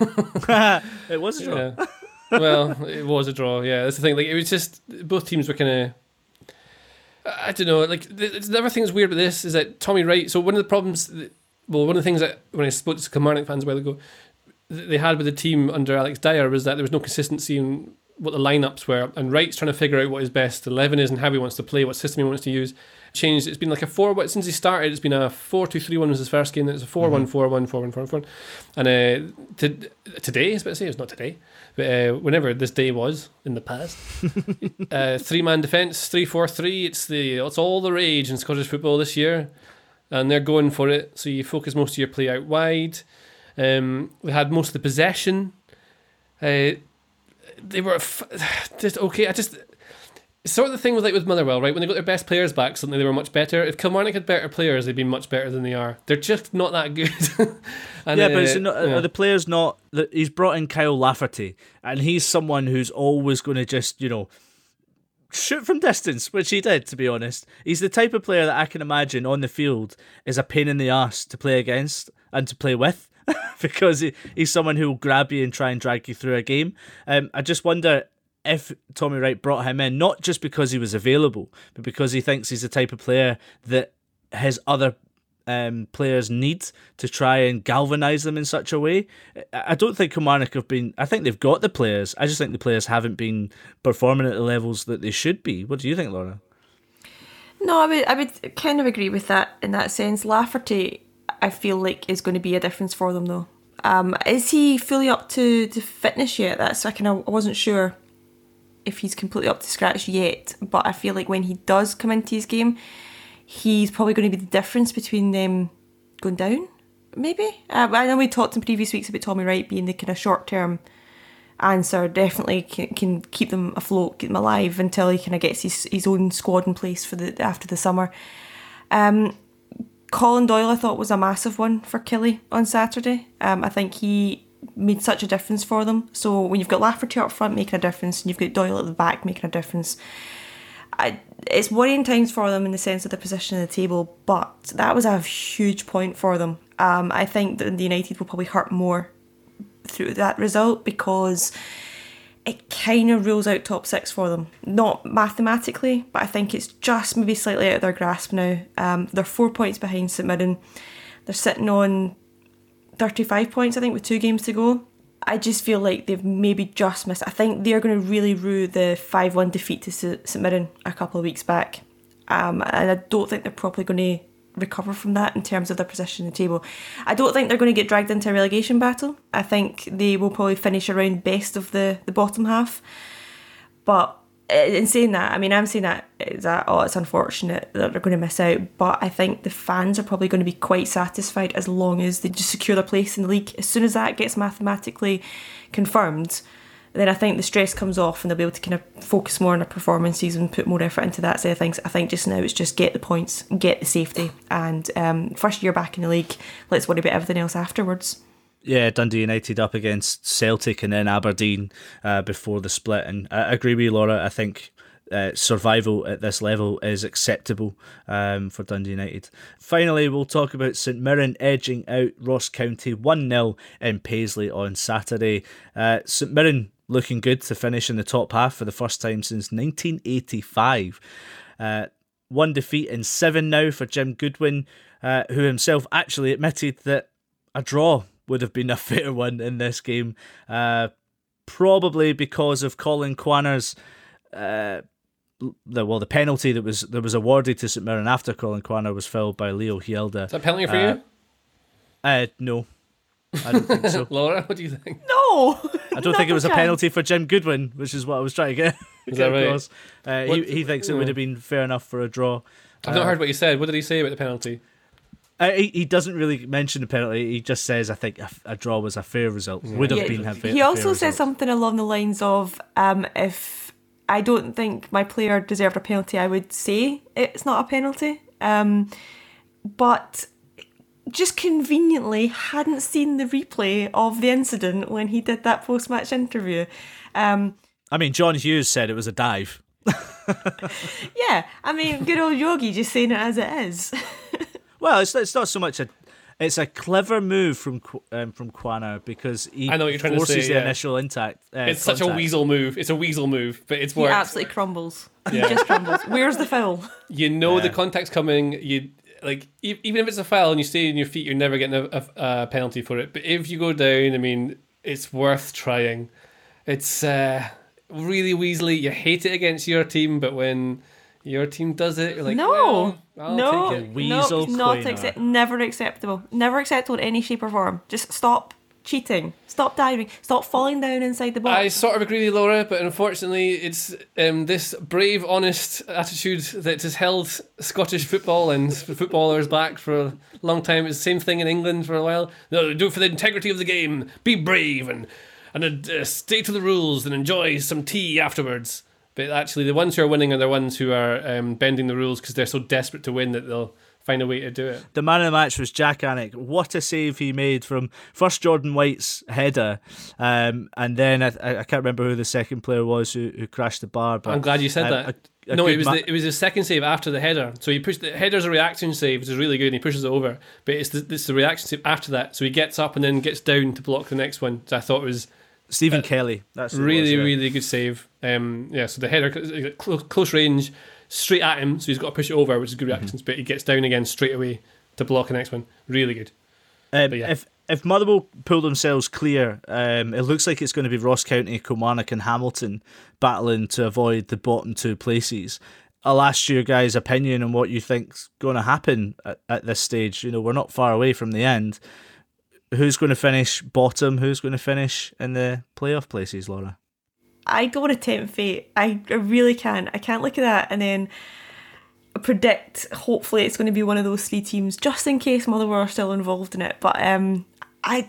It was a draw. Yeah. Well, it was a draw. Yeah, that's the thing. Like, it was just both teams were kind of. I don't know. Like, the, the other thing that's weird about this is that Tommy Wright. So one of the problems, well, one of the things that when I spoke to Kilmarnock fans a while ago, they had with the team under Alex Dyer was that there was no consistency in what the lineups were, and Wright's trying to figure out what his best eleven is and how he wants to play, what system he wants to use. Changed. It's been like a four. Since he started, it's been a four two three one was his first game. Then it's a four one four one four one four one. And uh, to, today, I was about to say it's not today, but uh, whenever this day was in the past, uh, three man defence, three four three. It's the it's all the rage in Scottish football this year, and they're going for it. So you focus most of your play out wide. Um, we had most of the possession. Uh, they were f- just okay. I just. It's sort of the thing with like with Motherwell, right? When they got their best players back, suddenly they were much better. If Kilmarnock had better players, they'd be much better than they are. They're just not that good. and, yeah, uh, but it's not, yeah. are the players not? He's brought in Kyle Lafferty, and he's someone who's always going to just, you know, shoot from distance, which he did, to be honest. He's the type of player that I can imagine on the field is a pain in the arse to play against and to play with because he, he's someone who will grab you and try and drag you through a game. Um, I just wonder if Tommy Wright brought him in, not just because he was available, but because he thinks he's the type of player that his other um, players need to try and galvanise them in such a way. I don't think Kilmarnock have been... I think they've got the players. I just think the players haven't been performing at the levels that they should be. What do you think, Laura? No, I would, I would kind of agree with that in that sense. Lafferty, I feel like, is going to be a difference for them, though. Um, is he fully up to, to fitness yet? That's I kind of I wasn't sure if he's completely up to scratch yet, but I feel like when he does come into his game, he's probably going to be the difference between them going down, maybe. Uh, I know we talked in previous weeks about Tommy Wright being the kind of short-term answer. Definitely can, can keep them afloat, keep them alive until he kind of gets his, his own squad in place for the after the summer. Um, Colin Doyle, I thought, was a massive one for Killie on Saturday. Um, I think he made such a difference for them. So when you've got Lafferty up front making a difference and you've got Doyle at the back making a difference, I, it's worrying times for them in the sense of the position of the table, but that was a huge point for them. Um, I think that the United will probably hurt more through that result because it kind of rules out top six for them. Not mathematically, but I think it's just maybe slightly out of their grasp now. Um, they're four points behind St Mirren. They're sitting on thirty-five points, I think, with two games to go. I just feel like they've maybe just missed. I think they're going to really rue the five one defeat to St Mirren a couple of weeks back. Um, and I don't think they're probably going to recover from that in terms of their position in the table. I don't think they're going to get dragged into a relegation battle. I think they will probably finish around best of the, the bottom half. But in saying that, I mean, I'm saying that, is that, oh, it's unfortunate that they're going to miss out, but I think the fans are probably going to be quite satisfied as long as they just secure their place in the league. As soon as that gets mathematically confirmed, then I think the stress comes off and they'll be able to kind of focus more on their performances and put more effort into that side of things. I think just now it's just get the points, get the safety, and um, first year back in the league, let's worry about everything else afterwards. Yeah, Dundee United up against Celtic and then Aberdeen uh, before the split. And I agree with you, Laura. I think uh, survival at this level is acceptable um, for Dundee United. Finally, we'll talk about St Mirren edging out Ross County one nil in Paisley on Saturday. Uh, St Mirren looking good to finish in the top half for the first time since nineteen eighty-five. Uh, one defeat in seven now for Jim Goodwin, uh, who himself actually admitted that a draw would have been a fair one in this game, uh, probably because of Colin Quaner's uh, the well the penalty that was that was awarded to St Mirren after Colin Quaner was fouled by Leo Hielda. Is that a penalty for uh, you? Uh, no, I don't think so. Laura, what do you think? No, I don't think it was a penalty for Jim Goodwin, which is what I was trying to get, is get that across. Right? Uh, he, he thinks it would have been fair enough for a draw. I've uh, not heard what you said. What did he say about the penalty? Uh, he, he doesn't really mention the penalty. He just says, I think a, a draw was a fair result. Yeah. Would have Yeah, been a fair He also fair said result. something along the lines of, um, if I don't think my player deserved a penalty, I would say it's not a penalty. Um, but just conveniently hadn't seen the replay of the incident when he did that post-match interview. Um, I mean, John Hughes said it was a dive. yeah, I mean, good old Yogi just saying it as it is. Well, it's it's not so much a, it's a clever move from Qu- um, from Quaner because he I know what you're trying to forces say, the yeah. initial intact. Uh, It's such a contact. weasel move. It's a weasel move, but it's He worked. absolutely crumbles. Yeah. He just crumbles. Where's the foul? You know Yeah. the contact's coming. You like e- even if it's a foul and you stay on your feet, you're never getting a, a, a penalty for it. But if you go down, I mean, it's worth trying. It's uh, really weaselly. You hate it against your team, but when your team does it, you're like, No, well, I'll no, take it. no, Weasel not Quainer. accept- never acceptable. Never acceptable in any shape or form. Just stop cheating. Stop diving. Stop falling down inside the box. I sort of agree with you, Laura, but unfortunately, it's um, this brave, honest attitude that has held Scottish football and footballers back for a long time. It's the same thing in England for a while. No, do it for the integrity of the game. Be brave and and uh, stay to the rules and enjoy some tea afterwards. But actually, the ones who are winning are the ones who are um, bending the rules because they're so desperate to win that they'll find a way to do it. The man of the match was Jack Anik. What a save he made from first Jordan White's header, um, and then I, I can't remember who the second player was who, who crashed the bar. But I'm glad you said um, that. A, a no, it was ma- the, it was his second save after the header. So he pushed the header's a reaction save, which is really good, and he pushes it over. But it's the, it's the reaction save after that. So he gets up and then gets down to block the next one. So I thought it was Stephen uh, Kelly. That's who it really was, yeah. really good save. Um, yeah. So the header close, close range, straight at him. So he's got to push it over, which is good reactions. Mm-hmm. But he gets down again straight away to block the next one. Really good. Um, yeah. If if Motherwell pull themselves clear, um, it looks like it's going to be Ross County, Kilmarnock and Hamilton battling to avoid the bottom two places. I'll ask your guys' opinion on what you think's going to happen at, at this stage. You know, we're not far away from the end. Who's going to finish bottom? Who's going to finish in the playoff places, Laura? I don't want to tempt fate. I, I really can't. I can't look at that and then predict, hopefully it's going to be one of those three teams, just in case Motherwell are still involved in it. But um, I,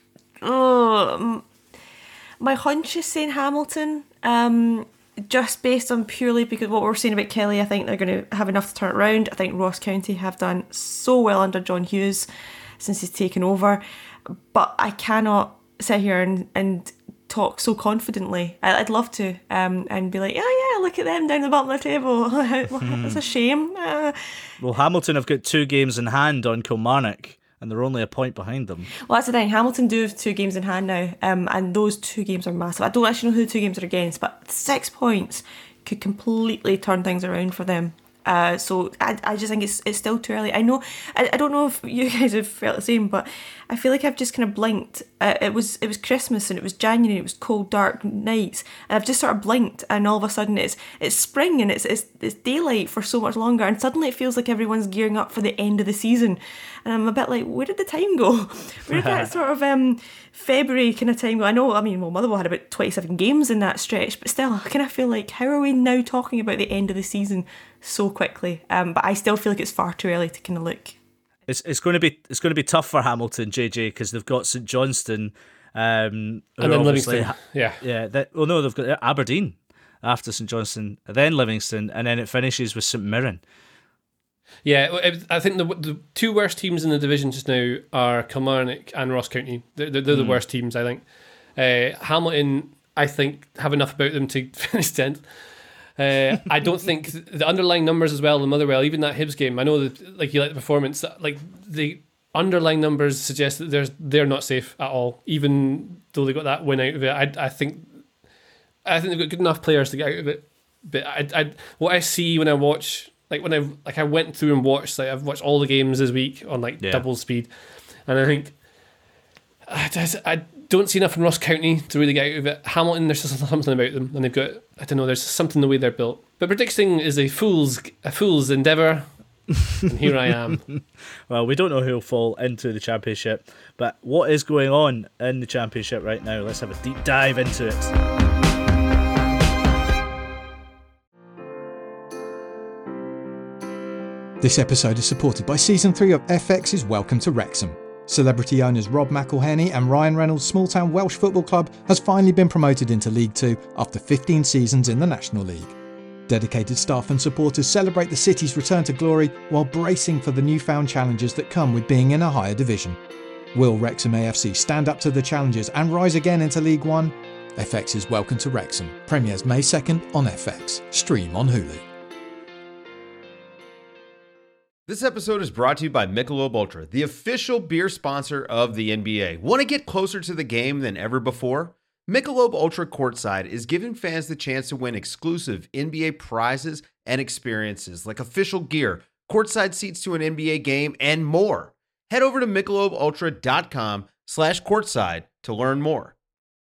oh, my hunch is saying Hamilton, um, just based on purely because what we're saying about Kelly. I think they're going to have enough to turn it around. I think Ross County have done so well under John Hughes since he's taken over, but I cannot sit here and, and talk so confidently. I'd love to um, and be like, oh yeah, look at them down the bottom of the table. It's a shame. Uh, well, Hamilton have got two games in hand on Kilmarnock, and they're only a point behind them. Well, that's the thing. Hamilton do have two games in hand now, um, and those two games are massive. I don't actually know who the two games are against, but six points could completely turn things around for them. Uh, so I, I just think it's it's still too early. I know I, I don't know if you guys have felt the same, but I feel like I've just kind of blinked. Uh, it was it was Christmas and it was January. It was cold, dark nights, and I've just sort of blinked, and all of a sudden it's it's spring and it's it's it's daylight for so much longer, and suddenly it feels like everyone's gearing up for the end of the season, and I'm a bit like, where did the time go? Where did that sort of um February kind of time go? I know, I mean, well, Motherwell had about twenty-seven games in that stretch, but still, I kind of feel like, how are we now talking about the end of the season so quickly? Um, but I still feel like it's far too early to kind of look. It's it's going to be it's going to be tough for Hamilton, J J, because they've got St Johnstone, um, and then Livingston. Ha- yeah, yeah. That, well, no, they've got Aberdeen after St Johnstone, then Livingston, and then it finishes with St Mirren. Yeah, I think the the two worst teams in the division just now are Kilmarnock and Ross County. They're, they're the mm. worst teams, I think. Uh, Hamilton, I think, have enough about them to finish tenth. Uh, I don't think the underlying numbers as well in Motherwell, even that Hibs game, I know that like you like the performance, like the underlying numbers suggest that they're they're not safe at all, even though they got that win out of it. I I think I think they've got good enough players to get out of it. But I I what I see when I watch. Like when I like I went through and watched, like I've watched all the games this week on like yeah. double speed, and I think I, just, I don't see enough in Ross County to really get out of it. Hamilton, there's just something about them, and they've got I don't know, there's something in the way they're built. But predicting is a fool's a fool's endeavour, and here I am. Well, we don't know who'll fall into the Championship, but what is going on in the Championship right now? Let's have a deep dive into it. This episode is supported by Season three of F X's Welcome to Wrexham. Celebrity owners Rob McElhenney and Ryan Reynolds' small-town Welsh football club has finally been promoted into League Two after fifteen seasons in the National League. Dedicated staff and supporters celebrate the city's return to glory while bracing for the newfound challenges that come with being in a higher division. Will Wrexham A F C stand up to the challenges and rise again into League One? F X's Welcome to Wrexham premieres May second on F X. Stream on Hulu. This episode is brought to you by Michelob Ultra, the official beer sponsor of the N B A. Want to get closer to the game than ever before? Michelob Ultra Courtside is giving fans the chance to win exclusive N B A prizes and experiences like official gear, courtside seats to an N B A game, and more. Head over to michelobultra.com slash courtside to learn more.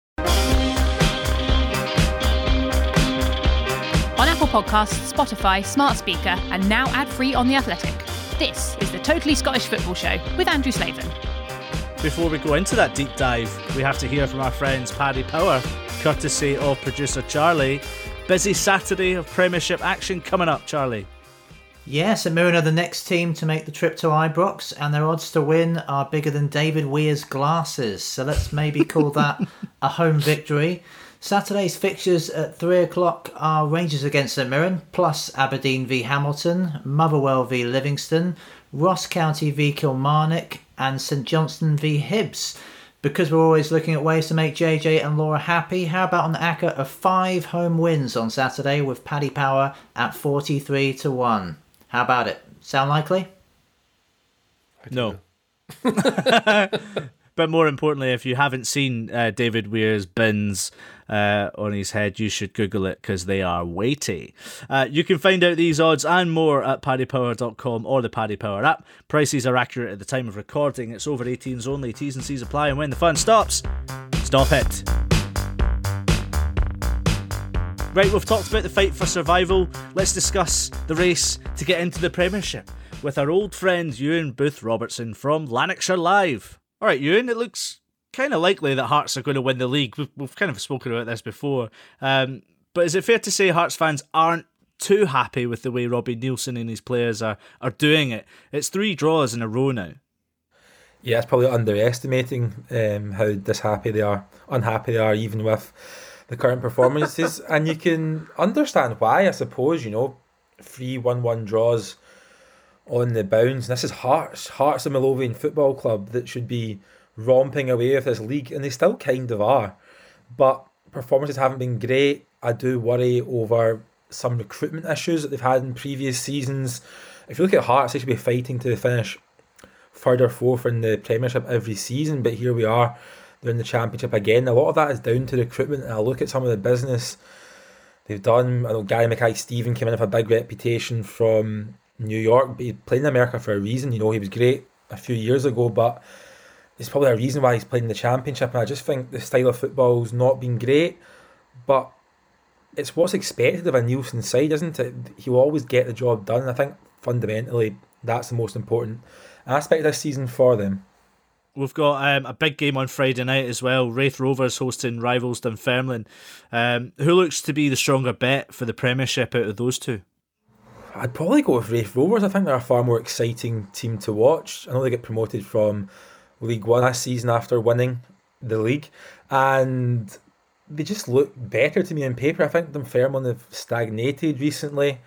On Apple Podcasts, Spotify, Smart Speaker, and now ad-free on The Athletic. This is the Totally Scottish Football Show with Andrew Slaven. Before we go into that deep dive, we have to hear from our friends Paddy Power, courtesy of producer Charlie. Busy Saturday of Premiership action coming up, Charlie. Yes, St Mirren are the next team to make the trip to Ibrox, and their odds to win are bigger than David Weir's glasses. So let's maybe call that a home victory. Saturday's fixtures at three o'clock are Rangers against St Mirren, plus Aberdeen v Hamilton, Motherwell v Livingston, Ross County v Kilmarnock, and St Johnstone v Hibs. Because we're always looking at ways to make J J and Laura happy, how about an A C C A of five home wins on Saturday with Paddy Power at forty-three to one? How about it? Sound likely? No. But more importantly, if you haven't seen uh, David Weir's bins uh, on his head, you should Google it because they are weighty. Uh, you can find out these odds and more at paddy power dot com or the Paddy Power app. Prices are accurate at the time of recording. It's over eighteens only. T's and C's apply, and when the fun stops, stop it. Right, we've talked about the fight for survival. Let's discuss the race to get into the Premiership with our old friend Ewan Booth-Robertson from Lanarkshire Live. All right, Ewan, it looks kind of likely that Hearts are going to win the league. We've, we've kind of spoken about this before. Um, but is it fair to say Hearts fans aren't too happy with the way Robbie Neilson and his players are, are doing it? It's three draws in a row now. Yeah, it's probably underestimating um, how dishappy they are, unhappy they are, even with the current performances. And you can understand why, I suppose, you know, three one one draws on the bounce. This is Hearts, Hearts of Midlothian Football Club that should be romping away with this league, and they still kind of are. But performances haven't been great. I do worry over some recruitment issues that they've had in previous seasons. If you look at Hearts, they should be fighting to finish third or fourth in the Premiership every season, but here we are, they're in the Championship again. A lot of that is down to recruitment, and I look at some of the business they've done. I know Gary Mackay-Steven came in with a big reputation from New York, but he played in America for a reason. You know, he was great a few years ago, but there's probably a reason why he's played in the Championship, and I just think the style of football's not been great, but it's what's expected of a Neilson side, isn't it? He'll always get the job done, and I think fundamentally that's the most important aspect of this season for them. We've got um, a big game on Friday night as well. Raith Rovers hosting rivals Dunfermline. Um, who looks to be the stronger bet for the Premiership out of those two? I'd probably go with Raith Rovers. I think they're a far more exciting team to watch. I know they get promoted from League One last season after winning the league, and they just look better to me on paper. I think Dunfermline have stagnated recently.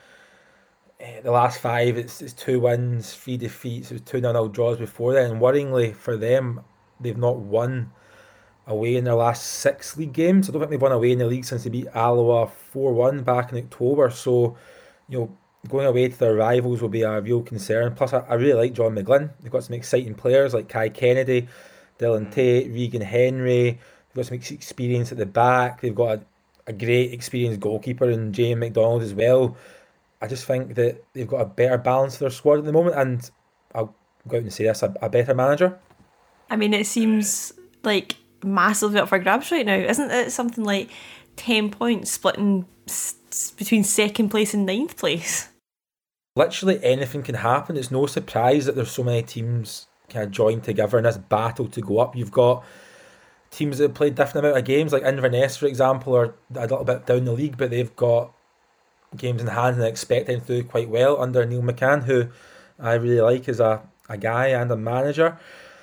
Uh, the last five, it's, it's two wins, three defeats. It was two nil-nil draws before then. And worryingly for them, they've not won away in their last six league games. I don't think they've won away in the league since they beat Alloa four one back in October. So, you know, going away to their rivals will be a real concern. Plus, I, I really like John McGlynn. They've got some exciting players like Kai Kennedy, Dylan Tate, Regan Henry. They've got some experience at the back. They've got a, a great experienced goalkeeper in Jane McDonald as well. I just think that they've got a better balance to their squad at the moment, and I'll go out and say this, a, a better manager. I mean, it seems like massively up for grabs right now. Isn't it something like ten points splitting s- between second place and ninth place? Literally anything can happen. It's no surprise that there's so many teams kind of joined together in this battle to go up. You've got teams that have played different amount of games, like Inverness, for example, are a little bit down the league, but they've got games in hand and I expect them to do quite well under Neil McCann, who I really like as a, a guy and a manager.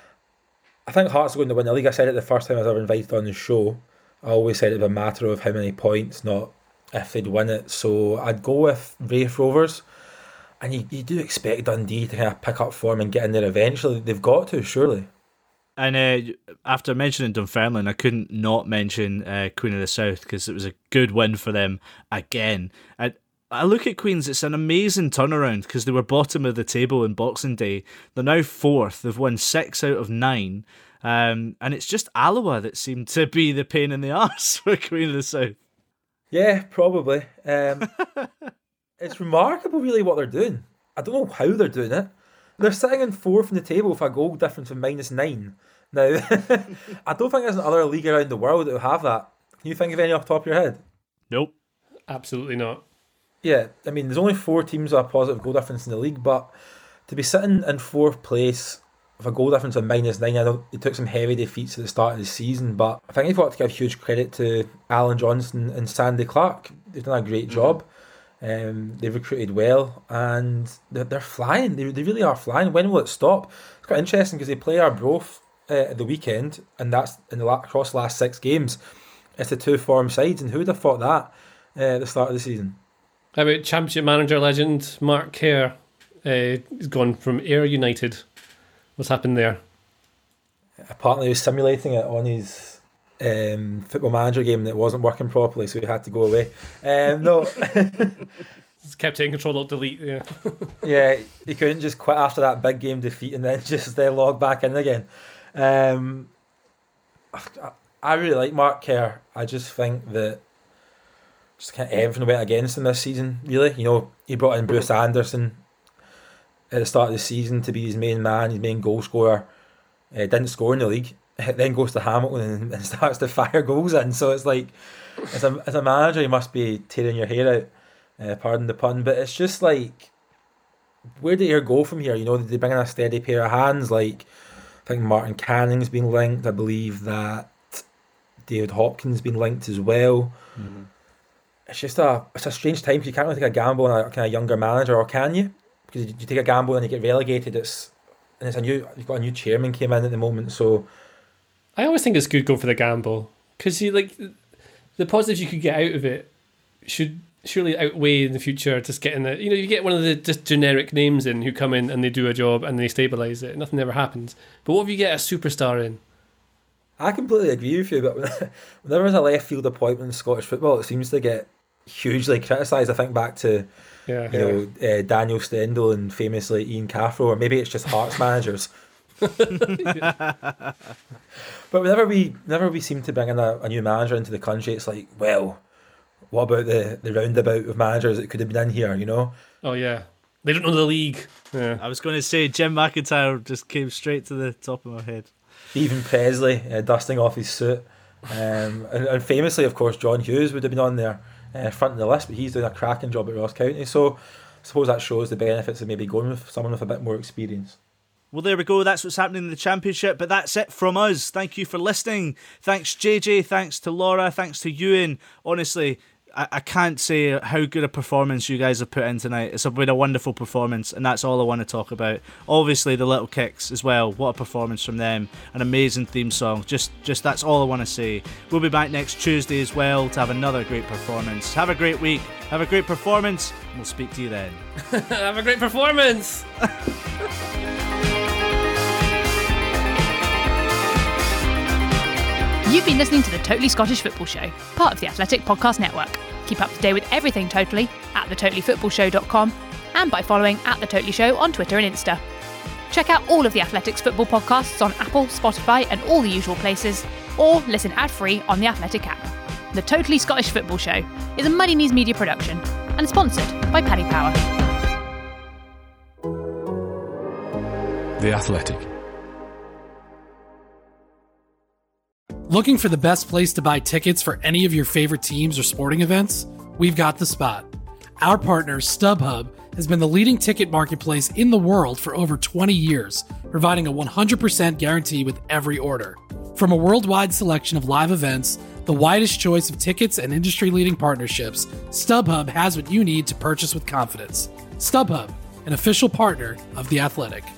I think Hearts are going to win the league. I said it the first time I was ever invited on the show. I always said it was a matter of how many points, not if they'd win it. So I'd go with Raith Rovers. And you, you do expect Dundee to kind of pick up form and get in there eventually. They've got to, surely. And uh, after mentioning Dunfermline, I couldn't not mention uh, Queen of the South because it was a good win for them again. I, I look at Queens, it's an amazing turnaround because they were bottom of the table in Boxing Day. They're now fourth. They've won six out of nine. Um, and it's just Alloa that seemed to be the pain in the arse for Queen of the South. Yeah, probably. Um, it's remarkable, really, what they're doing. I don't know how they're doing it. They're sitting in fourth in the table with a goal difference of minus nine. Now, I don't think there's another league around the world that will have that. Can you think of any off the top of your head? Nope. Absolutely not. Yeah, I mean, there's only four teams with a positive goal difference in the league, but to be sitting in fourth place with a goal difference of minus nine, I know they took some heavy defeats at the start of the season, but I think you've got to give huge credit to Alan Johnson and Sandy Clark. They've done a great mm-hmm. job. Um, they've recruited well and they're, they're flying. They, they really are flying. When will it stop? It's quite interesting because they play Arbroath uh, at the weekend, and that's in the la- across the last six games. It's the two form sides, and who would have thought that uh, at the start of the season? How about Championship manager legend Mark Kerr uh, Uh, he's gone from Ayr United. What's happened there? Apparently he was simulating it on his um, Football Manager game that wasn't working properly, so he had to go away. Um, no, just kept taking control of delete. Yeah, yeah, he couldn't just quit after that big game defeat and then just uh, log back in again. Um, I, I really like Mark Kerr. I just think that just kind of everything went against him this season. Really, you know, he brought in Bruce Anderson at the start of the season to be his main man, his main goal scorer. Uh, didn't score in the league, then goes to Hamilton and, and starts to fire goals in. So it's like, as a as a manager, you must be tearing your hair out. Uh, pardon the pun, but it's just like, where did Ayr go from here? You know, did they bring in a steady pair of hands? Like, I think Martin Canning's been linked. I believe that David Hopkins been linked as well. Mm-hmm. It's just a it's a strange time. You can't really take a gamble on a kind of younger manager, or can you? Because you take a gamble and you get relegated. It's and it's a new you've got a new chairman came in at the moment. So I always think it's good going for the gamble, because you like the positives you could get out of it should surely outweigh in the future just getting the, you know, you get one of the just generic names in who come in and they do a job and they stabilise it. Nothing ever happens. But what if you get a superstar in? I completely agree with you, but whenever there's a left field appointment in Scottish football, it seems to get hugely criticised. I think back to yeah, you know uh, Daniel Stendhal and famously Ian Cathro, or maybe it's just Hearts managers. But whenever we whenever we seem to bring in a, a new manager into the country, it's like, well, what about the, the roundabout of managers that could have been in here, you know? Oh yeah, they don't know the league. Yeah. I was going to say Jim McIntyre just came straight to the top of my head. Even Presley uh, dusting off his suit, um, and, and famously, of course, John Hughes would have been on there uh, front of the list, but he's doing a cracking job at Ross County. So I suppose that shows the benefits of maybe going with someone with a bit more experience. Well, there we go. That's what's happening in the Championship. But that's it from us. Thank you for listening. Thanks, J J. Thanks to Laura. Thanks to Ewan. Honestly, I, I can't say how good a performance you guys have put in tonight. It's been a wonderful performance, and that's all I want to talk about. Obviously, the Little Kicks as well. What a performance from them. An amazing theme song. Just, just that's all I want to say. We'll be back next Tuesday as well to have another great performance. Have a great week. Have a great performance. And we'll speak to you then. Have a great performance. You've been listening to the Totally Scottish Football Show, part of the Athletic Podcast Network. Keep up to date with everything Totally at the totally football show dot com and by following at The Totally Show on Twitter and Insta. Check out all of the Athletics football podcasts on Apple, Spotify and all the usual places, or listen ad-free on the Athletic app. The Totally Scottish Football Show is a Muddy Knees Media production and sponsored by Paddy Power. The Athletic. Looking for the best place to buy tickets for any of your favorite teams or sporting events? We've got the spot. Our partner, StubHub, has been the leading ticket marketplace in the world for over twenty years, providing a one hundred percent guarantee with every order. From a worldwide selection of live events, the widest choice of tickets and industry-leading partnerships, StubHub has what you need to purchase with confidence. StubHub, an official partner of The Athletic.